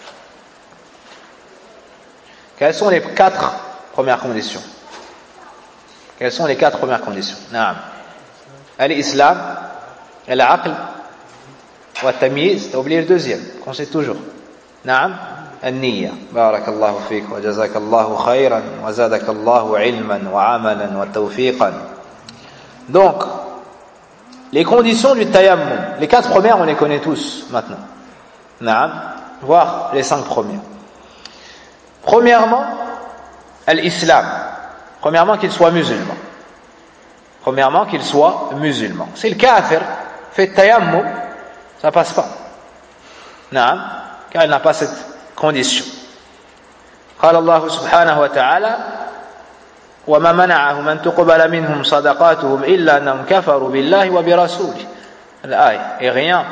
Quelles sont les quatre premières conditions? Quelles sont les quatre premières conditions? Naam. Al-Islam, al-aql, wa al-tamyiz. T'as oublié le deuxième, qu'on sait toujours. Naam. Al-niyya. Barakallahu fik, wa jazakallahu khayran, wa zadakallahu ilman, wa amalan, wa tawfiqan. Donc, les conditions du tayammum, les quatre premières, on les connaît tous maintenant. Naam. Voire les cinq premières. Premièrement, l'islam. Premièrement, qu'il soit musulman. Premièrement, qu'il soit musulman. Si le kafir fait tayammum, ça passe pas. Non, car il n'a pas cette condition. قال الله سبحانه وتعالى وما منعهم أن تقبل منهم صدقاتهم إلا أنهم كفروا بالله وبرسوله. الآية. Et rien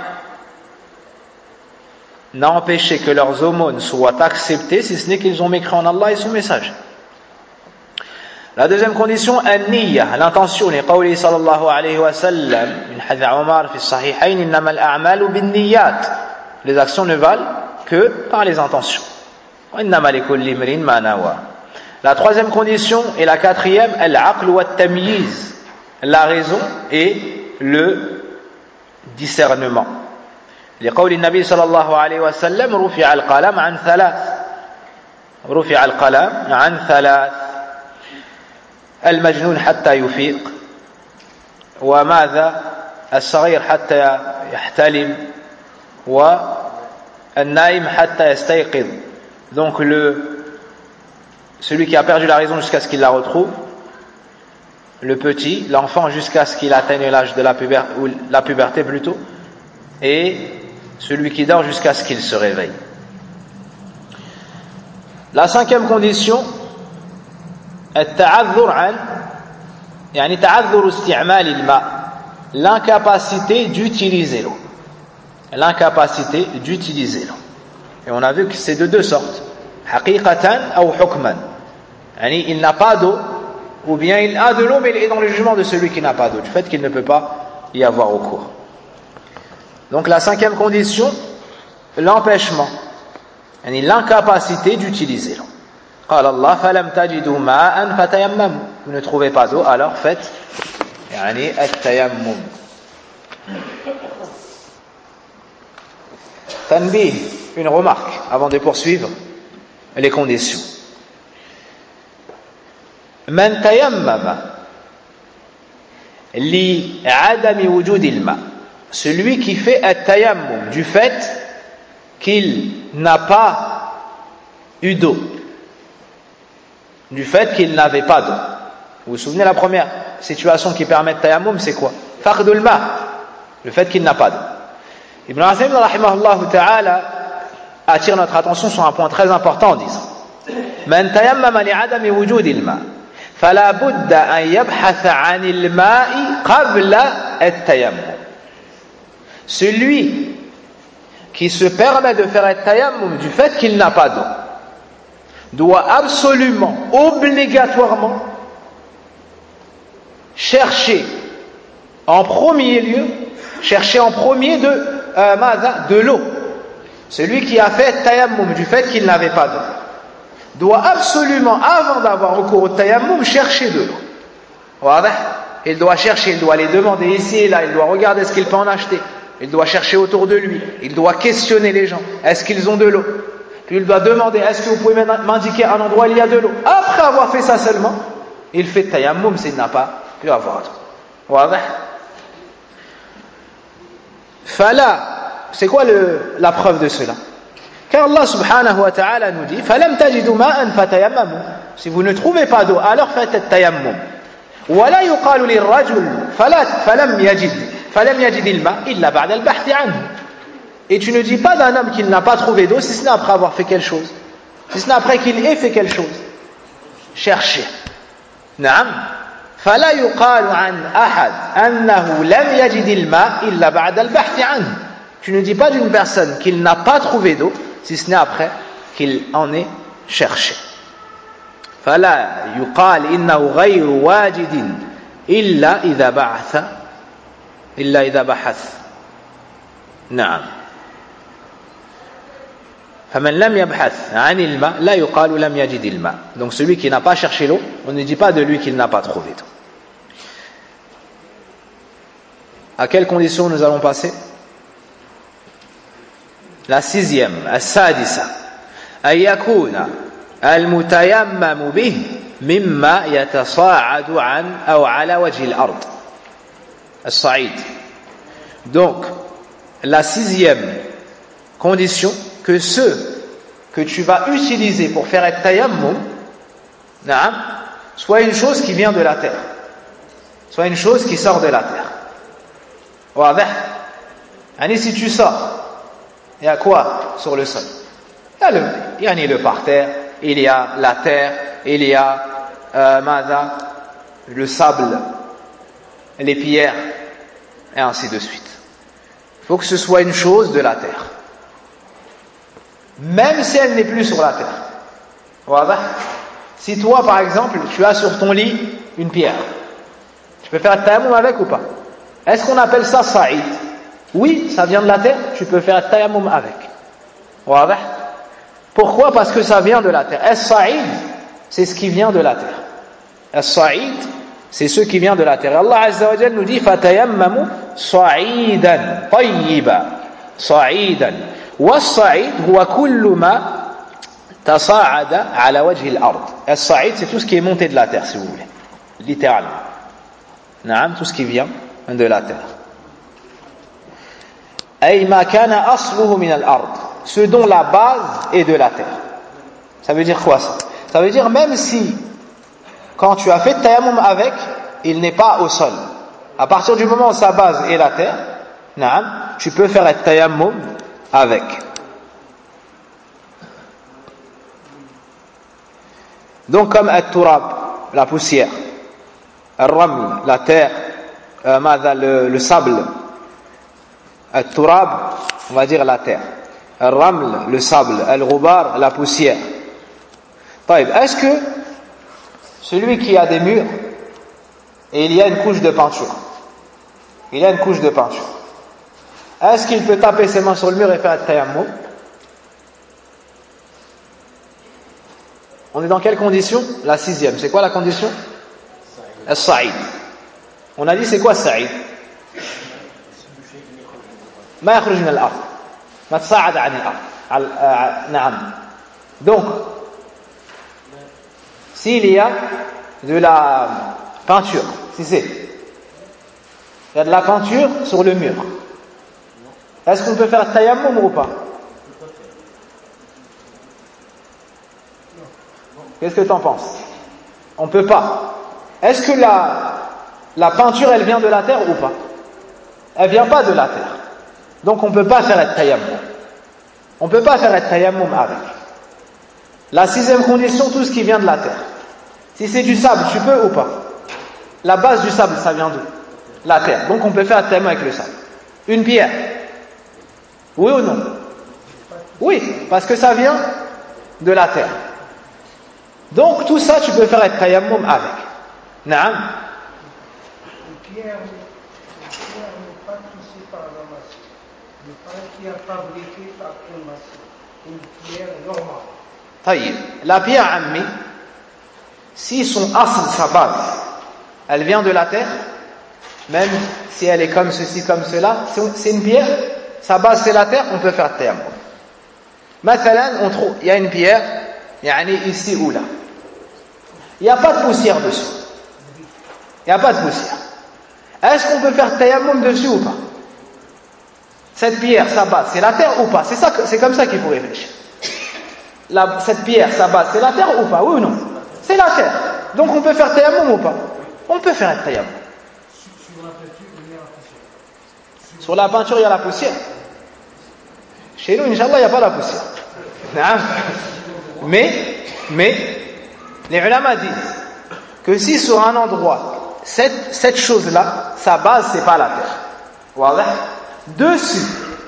n'a empêché que leurs aumônes soient acceptées, si ce n'est qu'ils ont mécru en Allah et son message. La deuxième condition, an-niyya, l'intention. لقوله صلى الله عليه وسلم من حديث عمر في الصحيحين إنما الأعمال بالنيات. Les actions ne valent que par les intentions. وإنما لكل امرئ ما نوى. La troisième condition et la quatrième, al-aql wa at-tamyiz, la raison et le discernement. لقول النبي صلى الله عليه وسلم رفع القلم عن ثلاث رفع القلم عن ثلاث المجنون حتى يفيق وماذا الصغير حتى يحتلم والنائم حتى يستيقظ. Donc le celui qui a perdu la raison jusqu'à ce qu'il la retrouve, le petit, l'enfant jusqu'à ce qu'il atteigne l'âge de la puberté, ou la puberté plutôt, et celui qui dort jusqu'à ce qu'il se réveille. La cinquième condition, التعذر عن يعني تعذر استعمال الماء, l'incapacité d'utiliser l'eau. L'incapacité d'utiliser l'eau. Et on a vu que c'est de deux sortes. حقيقة أو حكما. يعني il n'a pas d'eau, ou bien il a de l'eau mais il est dans le jugement de celui qui n'a pas d'eau, du fait qu'il ne peut pas y avoir recours. Donc la cinquième condition, l'empêchement, yani l'incapacité d'utiliser l'eau. قال الله فلم تجدوا ماء فتيمموا. Vous ne trouvez pas d'eau, alors faites يعني التيمم. تنبيه, une remarque avant de poursuivre les conditions. من تيمم لعدم وجود الماء, celui qui fait at-tayammum du fait qu'il n'a pas eu d'eau, du fait qu'il n'avait pas d'eau. Vous vous souvenez, la première situation qui permet de tayammum, c'est quoi? Faqdul ma, le fait qu'il n'a pas d'eau. Ibn Asim rahimahullah ta'ala attire notre attention sur un point très important en disant Man tayammama li'adami wujudil ma fala budda an yabhatha 'anil ma'i qabla at-tayammum. Celui qui se permet de faire at-tayammum du fait qu'il n'a pas d'eau doit absolument, obligatoirement chercher en premier lieu, chercher en premier de, euh, de l'eau. Celui qui a fait tayammum du fait qu'il n'avait pas d'eau doit absolument, avant d'avoir recours au tayammum, chercher de l'eau. il doit chercher, il doit les demander ici et là, il doit regarder ce qu'il peut en acheter, il doit chercher autour de lui, il doit questionner les gens, est-ce qu'ils ont de l'eau? Puis il doit demander, est-ce que vous pouvez m'indiquer un endroit où il y a de l'eau? Après avoir fait ça seulement, il fait tayammum s'il n'a pas pu avoir d'eau. Voilà. Fala, c'est quoi le, la preuve de cela? Car Allah subhanahu wa ta'ala nous dit, falam tajidu ma'an fatayammamu. Si vous ne trouvez pas d'eau, alors faites tayammum. Wala yuqalu lirrajul falam yajid falam yajid al-ma illa ba'da al-bahth anhu. Et tu ne dis pas d'un homme qu'il n'a pas trouvé d'eau si ce n'est après avoir fait quelque chose, si ce n'est après qu'il ait fait quelque chose. Chercher. Naam. فلا يقال عن أحد أنه لم يجد الماء إلا بعد البحث عنه. Tu ne dis pas d'une personne qu'il n'a pas trouvé d'eau si ce n'est après qu'il en ait cherché. فلا يقال إنه غير واجد إلا إذا بعث إلا إذا بحث. نعم. فمن لم يبحث عن الماء لا يقال لم يجد الماء. Donc celui qui n'a pas cherché l'eau, on ne dit pas de lui qu'il n'a pas trouvé d'eau. À quelles conditions nous allons passer? La sixième, السادسة أن يكون المتيمم به مما يتصاعد عن أو على وجه الأرض الصعيد. Donc la sixième condition, que ceux que tu vas utiliser pour faire un tayammum soit une chose qui vient de la terre, soit une chose qui sort de la terre. Et si tu sors, il y a quoi sur le sol? Il y a le, il y a le parterre, il y a la terre, il y a euh, mada, le sable, les pierres, et ainsi de suite. Il faut que ce soit une chose de la terre, même si elle n'est plus sur la terre. Si toi, par exemple, tu as sur ton lit une pierre, tu peux faire un tayammum avec ou pas? Est-ce qu'on appelle ça sa'id? Oui, ça vient de la terre, tu peux faire un tayammum avec. Pourquoi? Parce que ça vient de la terre. As-sa'id, c'est ce qui vient de la terre. As-sa'id, c'est ce qui vient de la terre. Allah Azza wa Jalla nous dit fatayammamu sa'idan tayyiba sa'idan. Was-sa'id huwa kullu ma tasa'ada ala wajhi al-ard. As-sa'id, c'est tout ce qui est monté de la terre, si vous voulez, littéralement. Naam, tout ce qui vient de la terre. Ay ma kana asluhu min al-ard, ce dont la base est de la terre. Ça veut dire quoi ça? Ça veut dire même si quand tu as fait tayammum avec, il n'est pas au sol. À partir du moment où sa base est la terre, naam, tu peux faire un tayammum avec. Donc comme at-turab, la poussière, al-raml, la terre, euh, le, le sable, al-turab, on va dire la terre, al-raml, le sable, al-ghubar, la poussière. Est-ce que celui qui a des murs et il y a une couche de peinture, il y a une couche de peinture, est-ce qu'il peut taper ses mains sur le mur et faire un tayammum? On est dans quelle condition? La sixième. C'est quoi la condition? As-sa'id. On a dit c'est quoi as-sa'id? Ma yakhruj min al-ard, ma tsa'ad 'an al-ard. Na'am. Donc s'il y a de la peinture, si c'est, il y a de la peinture sur le mur, est-ce qu'on peut faire tayammum ou pas? Qu'est-ce que tu en penses? On ne peut pas. Est-ce que la, la peinture, elle vient de la terre ou pas? Elle ne vient pas de la terre. Donc on ne peut pas faire un tayammum. On ne peut pas faire un tayammum avec. La sixième condition, tout ce qui vient de la terre. Si c'est du sable, tu peux ou pas? La base du sable, ça vient d'où? La terre. Donc on peut faire un tayammum avec le sable. Une pierre. Oui ou non? Oui, parce que ça vient de la terre. Donc tout ça, tu peux faire un tayammum avec. Naam. Une pierre, une pierre n'est pas touchée par la machine. Le pain qui est fabriqué par une machine. Une pierre normale. Taïb. La pierre ammi, si son asl, sa base, elle vient de la terre, même si elle est comme ceci, comme cela, c'est une pierre, sa base c'est la terre, on peut faire tayammum. Mathalan, on trouve, il y a une pierre, yani ici ou là. Il n'y a pas de poussière dessus. Il n'y a pas de poussière. Est-ce qu'on peut faire tayammum dessus ou pas? Cette pierre, sa base, c'est la terre ou pas? C'est ça, c'est comme ça qu'il faut réfléchir. La, cette pierre, sa base, c'est la terre ou pas? Oui ou non? C'est la terre. Donc on peut faire tayammum ou pas? On peut faire un tayammum. Sur la peinture, il y a la poussière. Chez nous, Inch'Allah, il n'y a pas la poussière. Mais, mais, les ulama disent que si sur un endroit, cette, cette chose-là, sa base, c'est pas la terre. Dessus,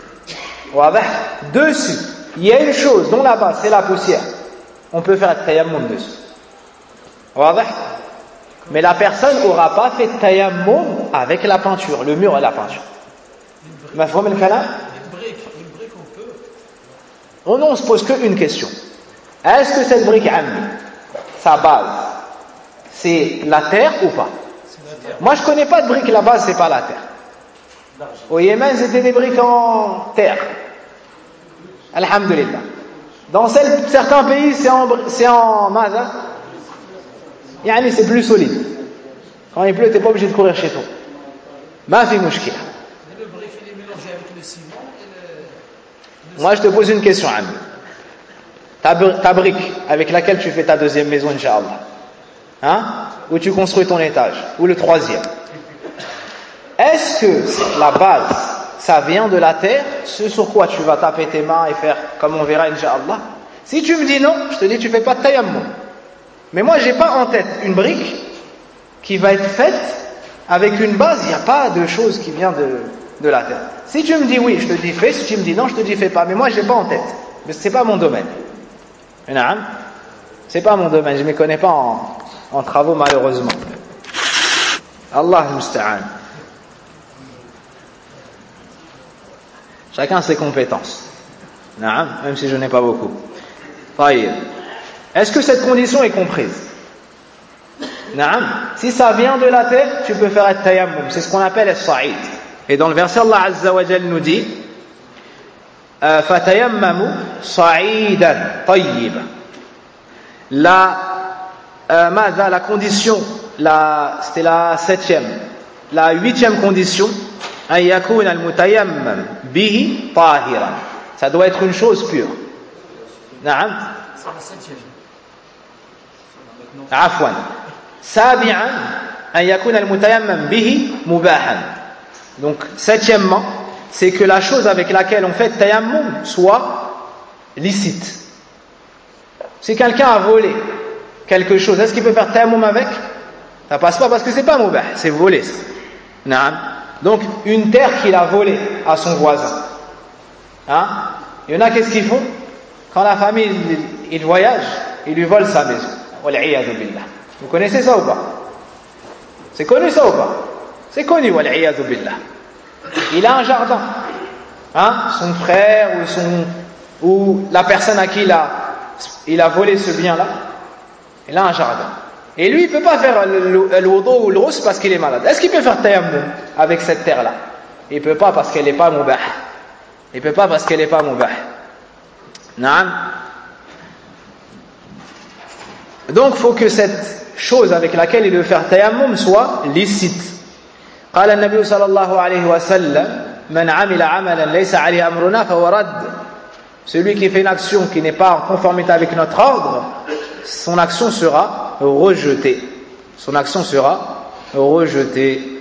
dessus, il y a une chose dont la base, c'est la poussière. On peut faire un tayammum dessus. Mais la personne n'aura pas fait tayammum avec la peinture, le mur et la peinture. Mafhum al-kalam? Oh non, on se pose qu'une question. Est-ce que cette brique, sa base, c'est la terre ou pas? Moi, je connais pas de brique, la base, c'est pas la terre. Au Yémen, c'était des briques en terre. Alhamdulillah. Dans certains pays, c'est en, c'est en maza. Yani, c'est plus solide. Quand il pleut, t'es pas obligé de courir chez toi. Ma fi mouchkila. Le brique, il est mélangé avec le ciment et le... Moi, je te pose une question, Ami. Ta, ta brique avec laquelle tu fais ta deuxième maison, Inch'Allah, hein, où tu construis ton étage, ou le troisième. Est-ce que la base, ça vient de la terre, ce sur quoi tu vas taper tes mains et faire comme on verra, Inch'Allah? Si tu me dis non, je te dis tu fais pas de tayammum. Mais moi, j'ai pas en tête une brique qui va être faite avec une base, il n'y a pas de chose qui vient de, de la terre. Si tu me dis oui, je te dis fais, si tu me dis non, je te dis fais pas. Mais moi, j'ai pas en tête. Mais c'est pas mon domaine. C'est pas mon domaine, je ne me connais pas en, en travaux malheureusement. Allah musta'an. Chacun ses compétences. Même si je n'ai pas beaucoup. Est-ce que cette condition est comprise? Si ça vient de la terre, tu peux faire un tayammum. C'est ce qu'on appelle le sa'id. Et dans le verset, Allah Azza wa Jal nous dit فَتَيَمَّمُوا صَعِيدًا طَيِّبًا. La, euh, la condition, la, c'était la septième, la huitième condition, أَن يَكُونَ الْمُتَيَمَّمْ بِهِ طَاهِرًا. Ça doit être une chose pure. نعم. C'est la septième. عفوا. سابعا أن يكون المتيمم به مباحا. Donc septièmement, c'est que la chose avec laquelle on fait tayammum soit licite. Si quelqu'un a volé quelque chose, est-ce qu'il peut faire tayammum avec? Ça passe pas parce que c'est pas mubah, c'est volé. Naam. Donc une terre qu'il a volée à son voisin. Hein? Il y en a, qu'est-ce qu'ils font? Quand la famille il, il voyage, ils lui volent sa maison. Wal'iyadu billah. Vous connaissez ça ou pas? C'est connu ça ou pas? C'est connu, wal'iyadu billah. Il a un jardin, hein, son frère ou, son, ou la personne à qui il a, il a volé ce bien-là, il a un jardin. Et lui, il ne peut pas faire le, le, le wudu ou le rous parce qu'il est malade. Est-ce qu'il peut faire tayammum avec cette terre-là? Il ne peut pas parce qu'elle n'est pas mubah. Il ne peut pas parce qu'elle n'est pas mubah. Naam. Donc, il faut que cette chose avec laquelle il veut faire tayammum soit licite. قال النبي صلى الله عليه وسلم من عمل عملا ليس عليه أمرنا فهو رد. Celui qui fait une action qui n'est pas en conformité avec notre ordre, son action sera rejetée. Son action sera rejetée.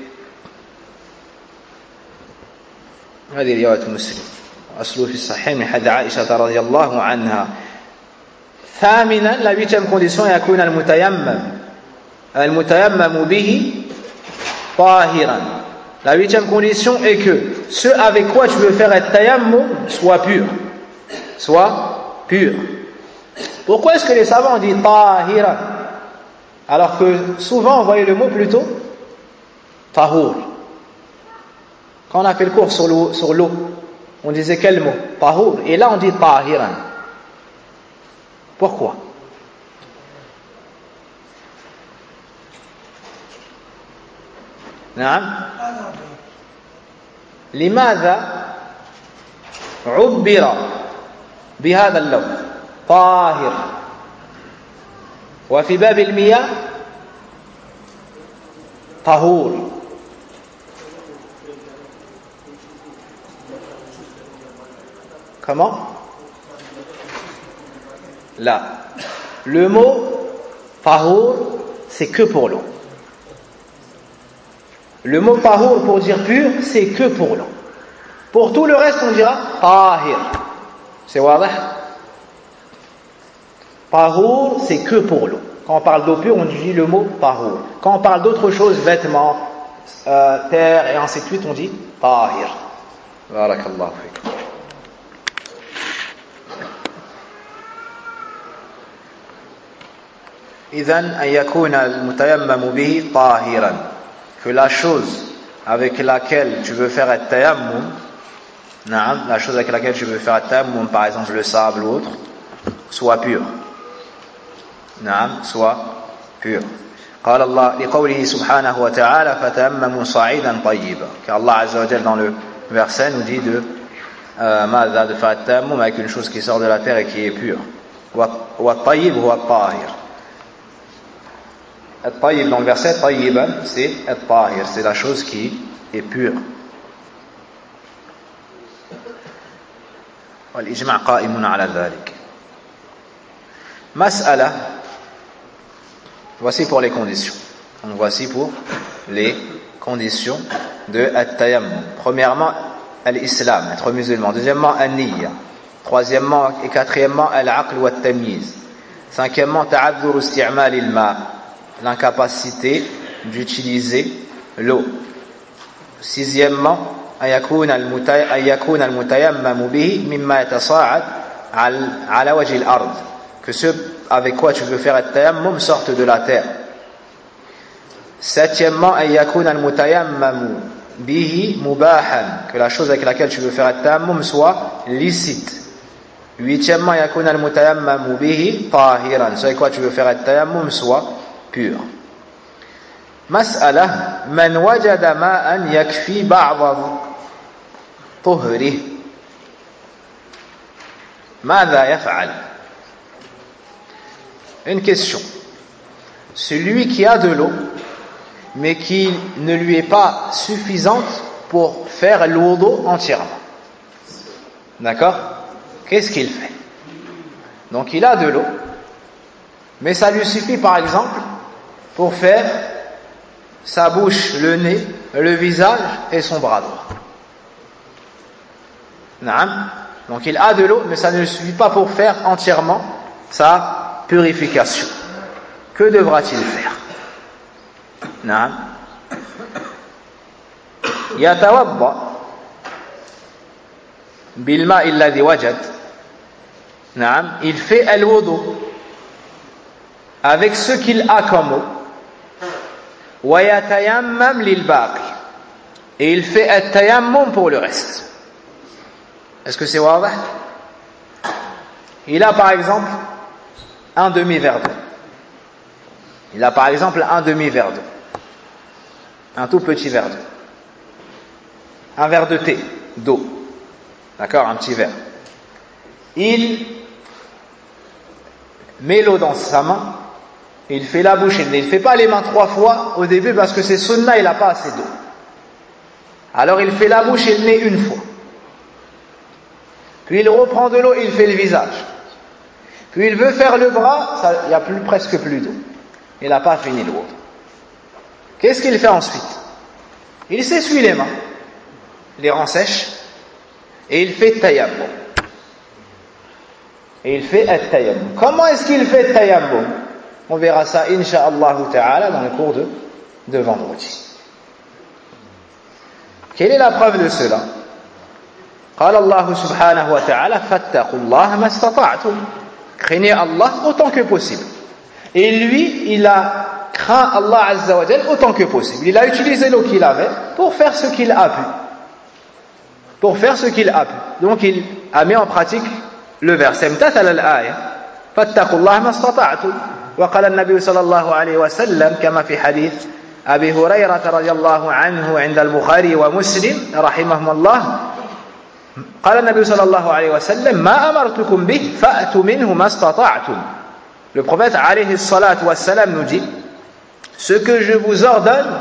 هذه رواية مسلم أصله في الصحيح من حديث عائشة رضي الله عنها. ثامنا, la huitième condition, يكون المتيمم المتيمم به طاهرا. La huitième condition est que ce avec quoi tu veux faire un tayammum soit pur. Soit pur. Pourquoi est-ce que les savants disent tahiran alors que souvent on voyait le mot plutôt tahour? Quand on a fait le cours sur l'eau, sur l'eau, on disait quel mot? Tahour. Et là on dit tahiran. Pourquoi? نعم لماذا عبر بهذا اللفظ طاهر وفي باب المياه طهور؟ Comment? Là, le mot tahour, c'est que pour l'eau. Le mot tahour pour dire pur, c'est que pour l'eau. Pour tout le reste, on dira tahir. C'est wadah? Tahour, c'est que pour l'eau. Quand on parle d'eau pure, on dit le mot tahour. Quand on parle d'autre chose, vêtements, euh, terre et ainsi de suite, on dit tahir. Barakallahu fikum. إذن أن يكون المتيمم به طاهرا, que la chose avec laquelle tu veux faire un tayammum, la chose avec laquelle tu veux faire un tayammum, par exemple le sable ou autre, soit pure, soit pure. قال الله لقوله سبحانه وتعالى فتيمموا صعيدا طيبا, car Allah Azza wa Jalla dans le verset nous dit de euh, ماذا de faire un tayammum avec une chose qui sort de la terre et qui est pure. والطيب هو الطاهر. At-tayyib dans le verset, tayyiban, c'est at-tahir, c'est la chose qui est pure. والإجماع قائم على ذلك. Mas'ala, voici pour les conditions. Donc voici pour les conditions de at-tayammum. Premièrement, al-islam, être musulman. Deuxièmement, an-niyya. Troisièmement et quatrièmement, al-aql wa at-tamyiz. Cinquièmement, ta'adhur isti'mal al-ma', l'incapacité d'utiliser l'eau. Sixièmement, أن يكون المتيمم به مما يتصاعد على وجه الأرض, que ce avec quoi tu veux faire le tayammum sorte de la terre. Septièmement, أن يكون المتيمم به مباحا, que la chose avec laquelle tu veux faire le tayammum soit licite. Huitièmement, أن يكون المتيمم به طاهرا, ce avec quoi tu veux faire le tayammum soit pur. مسألة من وجد ماء يكفي بعض طهره ماذا يفعل? Une question. Celui qui a de l'eau mais qui ne lui est pas suffisante pour faire l'wudu entièrement, d'accord? Qu'est-ce qu'il fait? Donc il a de l'eau mais ça lui suffit par exemple pour faire sa bouche, le nez, le visage et son bras droit. Naam. Donc il a de l'eau, mais ça ne suffit pas pour faire entièrement sa purification. Que devra-t-il faire? Naam. Yatawadda bil ma'i alladhi wajad. Naam. Il fait al-wudu avec ce qu'il a comme eau. وَيَتَيَمَّمْ لِلْبَاقِي, et il fait un tayammum pour le reste. Est-ce que c'est wadah? Il a par exemple un demi-verre d'eau. Il a par exemple un demi-verre d'eau. Un tout petit verre d'eau. Un verre de thé, d'eau. D'accord? Un petit verre. Il met l'eau dans sa main. Il fait la bouche, il ne fait pas les mains trois fois au début parce que c'est sunna, il n'a pas assez d'eau. Alors il fait la bouche et le nez une fois. Puis il reprend de l'eau et il fait le visage. Puis il veut faire le bras, ça, il n'y a plus, presque plus d'eau. Il n'a pas fini l'eau. Qu'est-ce qu'il fait ensuite? Il s'essuie les mains, les rend sèches, et il fait tayammum. Et il fait at-tayammum. Comment est-ce qu'il fait tayammum? On verra ça, incha'Allah ta'ala, dans le cours de, de vendredi. Quelle est la preuve de cela? قال الله سبحانه وتعالى فاتقوا الله ما استطعتم. Craignez Allah autant que possible. Et lui, il a craint Allah Azza wa Jal autant que possible. Il a utilisé l'eau qu'il avait pour faire ce qu'il a pu. Pour faire ce qu'il a pu. Donc il a mis en pratique le verset. امتثل الآية فاتقوا الله ما استطعتم. وقال النبي صلى الله عليه وسلم كما في حديث أبي هريرة رضي الله عنه عند البخاري ومسلم رحمهم الله قال النبي صلى الله عليه وسلم ما أمرتكم به فأتوا منه ما استطعتم. Le prophète alayhi salatu wassalam nous dit ce que je vous ordonne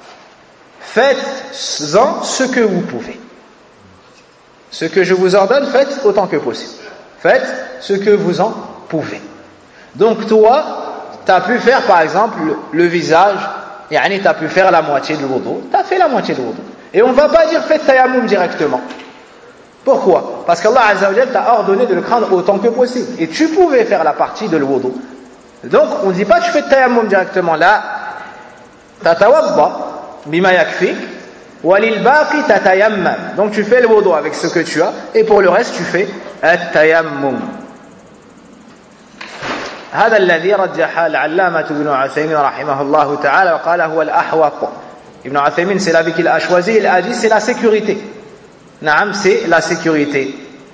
faites-en ce que vous pouvez. Ce que je vous ordonne faites autant que possible. Faites ce que vous en pouvez. Donc toi tu as pu faire par exemple le, le visage, yani tu as pu faire la moitié de l'wudu, tu as fait la moitié de l'wudu. Et on ne va pas dire faites tayammum directement. Pourquoi? Parce qu'Allah Azza wa Jalla t'a ordonné de le craindre autant que possible. Et tu pouvais faire la partie de l'wudu. Donc on ne dit pas tu fais tayammum directement. Là, tatawadda bima yakfik wa lil baqi tatayammam. Donc tu fais le wudu avec ce que tu as et pour le reste tu fais at-tayammum. هذا الذي رجح العلامة ابن عثيمين رحمه الله تعالى وقال هو الأحوط. Ibn Uthaymin c'est l'avis qu'il a choisi, il a dit c'est la sécurité. Naam, c'est la sécurité.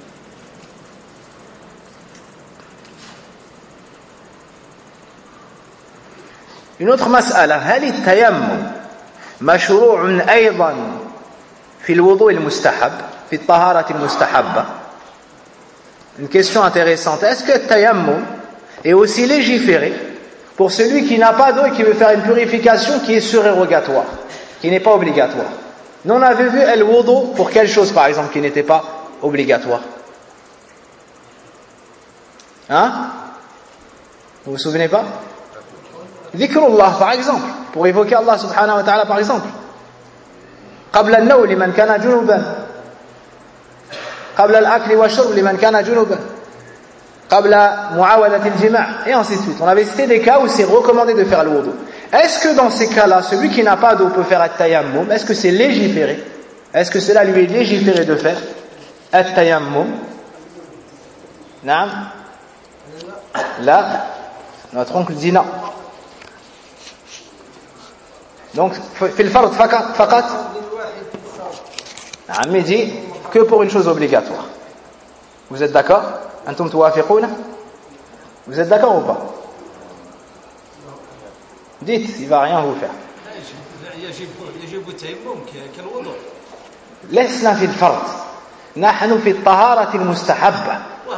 Une autre mas'ala, هل التيمم مشروع أيضا في الوضوء المستحب في الطهارة المستحبة. Une question intéressante, est-ce que le tayammum est aussi légiféré pour celui qui n'a pas d'eau et qui veut faire une purification qui est surérogatoire, qui n'est pas obligatoire? Nous on avait vu al-wudu pour quelque chose par exemple qui n'était pas obligatoire. Hein? Vous vous souvenez pas? Dhikrullah par exemple, pour évoquer Allah subhanahu wa ta'ala par exemple. قبل النوم لمن كان جنوبا قبل الأكل والشرب لمن كان جنوبا قبل معاودة الجماع et ainsi de suite. On avait cité des cas où c'est recommandé de faire le wudu. Est-ce que dans ces cas-là, celui qui n'a pas d'eau peut faire at-tayammum? Est-ce que c'est légiféré? Est-ce que cela lui est légiféré de faire at-tayammum? Naam? Là, notre oncle dit non. Donc, في الفرض فقط فقط Naam, il dit que pour une chose obligatoire. Vous êtes d'accord? أنتم توافقون? Vous êtes d'accord ou pas? Dites, il ne va rien vous faire. لسنا في الفرض نحن في الطهارة المستحبة.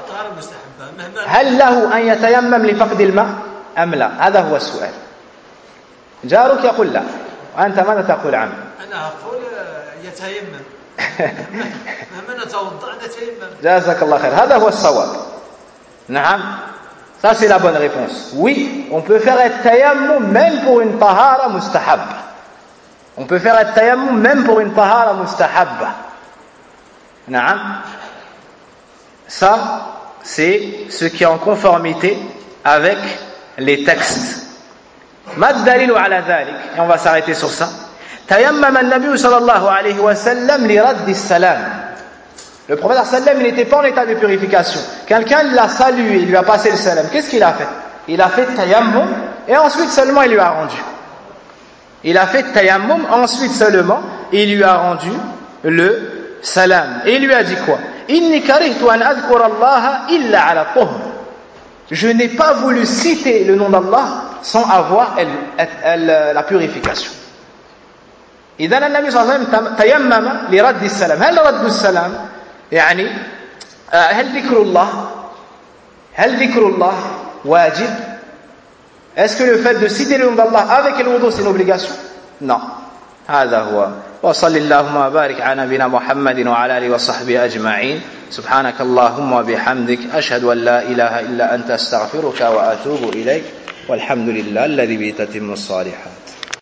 هل له أن يتيمم لفقد الماء أم لا؟ هذا هو السؤال. جارك يقول لا وأنت ماذا تقول عنه؟ أنا أقول يتيمم مهما نتوضأ نتيمم. جزاك الله خير. هذا هو الصواب. نعم. Ça c'est la bonne réponse. Oui, on peut faire at-tayammum même pour une tahara mustahabba. On peut faire at-tayammum même pour une tahara mustahabba. Naam. Ça c'est ce qui est en conformité avec les textes. ما الدليل على ذلك؟ Et on va s'arrêter sur ça. تيمم النبي صلى الله عليه وسلم لرد السلام. Le prophète sallam, il n'était pas en état de purification. Quelqu'un l'a salué, il lui a passé le salam. Qu'est-ce qu'il a fait? Il a fait tayammum et ensuite seulement il lui a rendu. Il a fait tayammum, ensuite seulement il lui a rendu le salam. Et il lui a dit quoi? Inni karihtu an adhkura Allah illa ala tuhr. Je n'ai pas voulu citer le nom d'Allah sans avoir el, el, el, la purification. إذن النبي صلى الله عليه وسلم تيمم لرد السلام. هل رد السلام يعني هل ذكر الله هل ذكر الله واجب? Est-ce que le fait de citer le nom d'Allah avec le wudu c'est une obligation? Non. هذا هو. وصلى اللهم وبارك على نبينا محمد وعلى آله وصحبه أجمعين. سبحانك اللهم وبحمدك أشهد أن لا إله إلا أنت أستغفرك وأتوب إليك والحمد لله الذي به تتم الصالحات.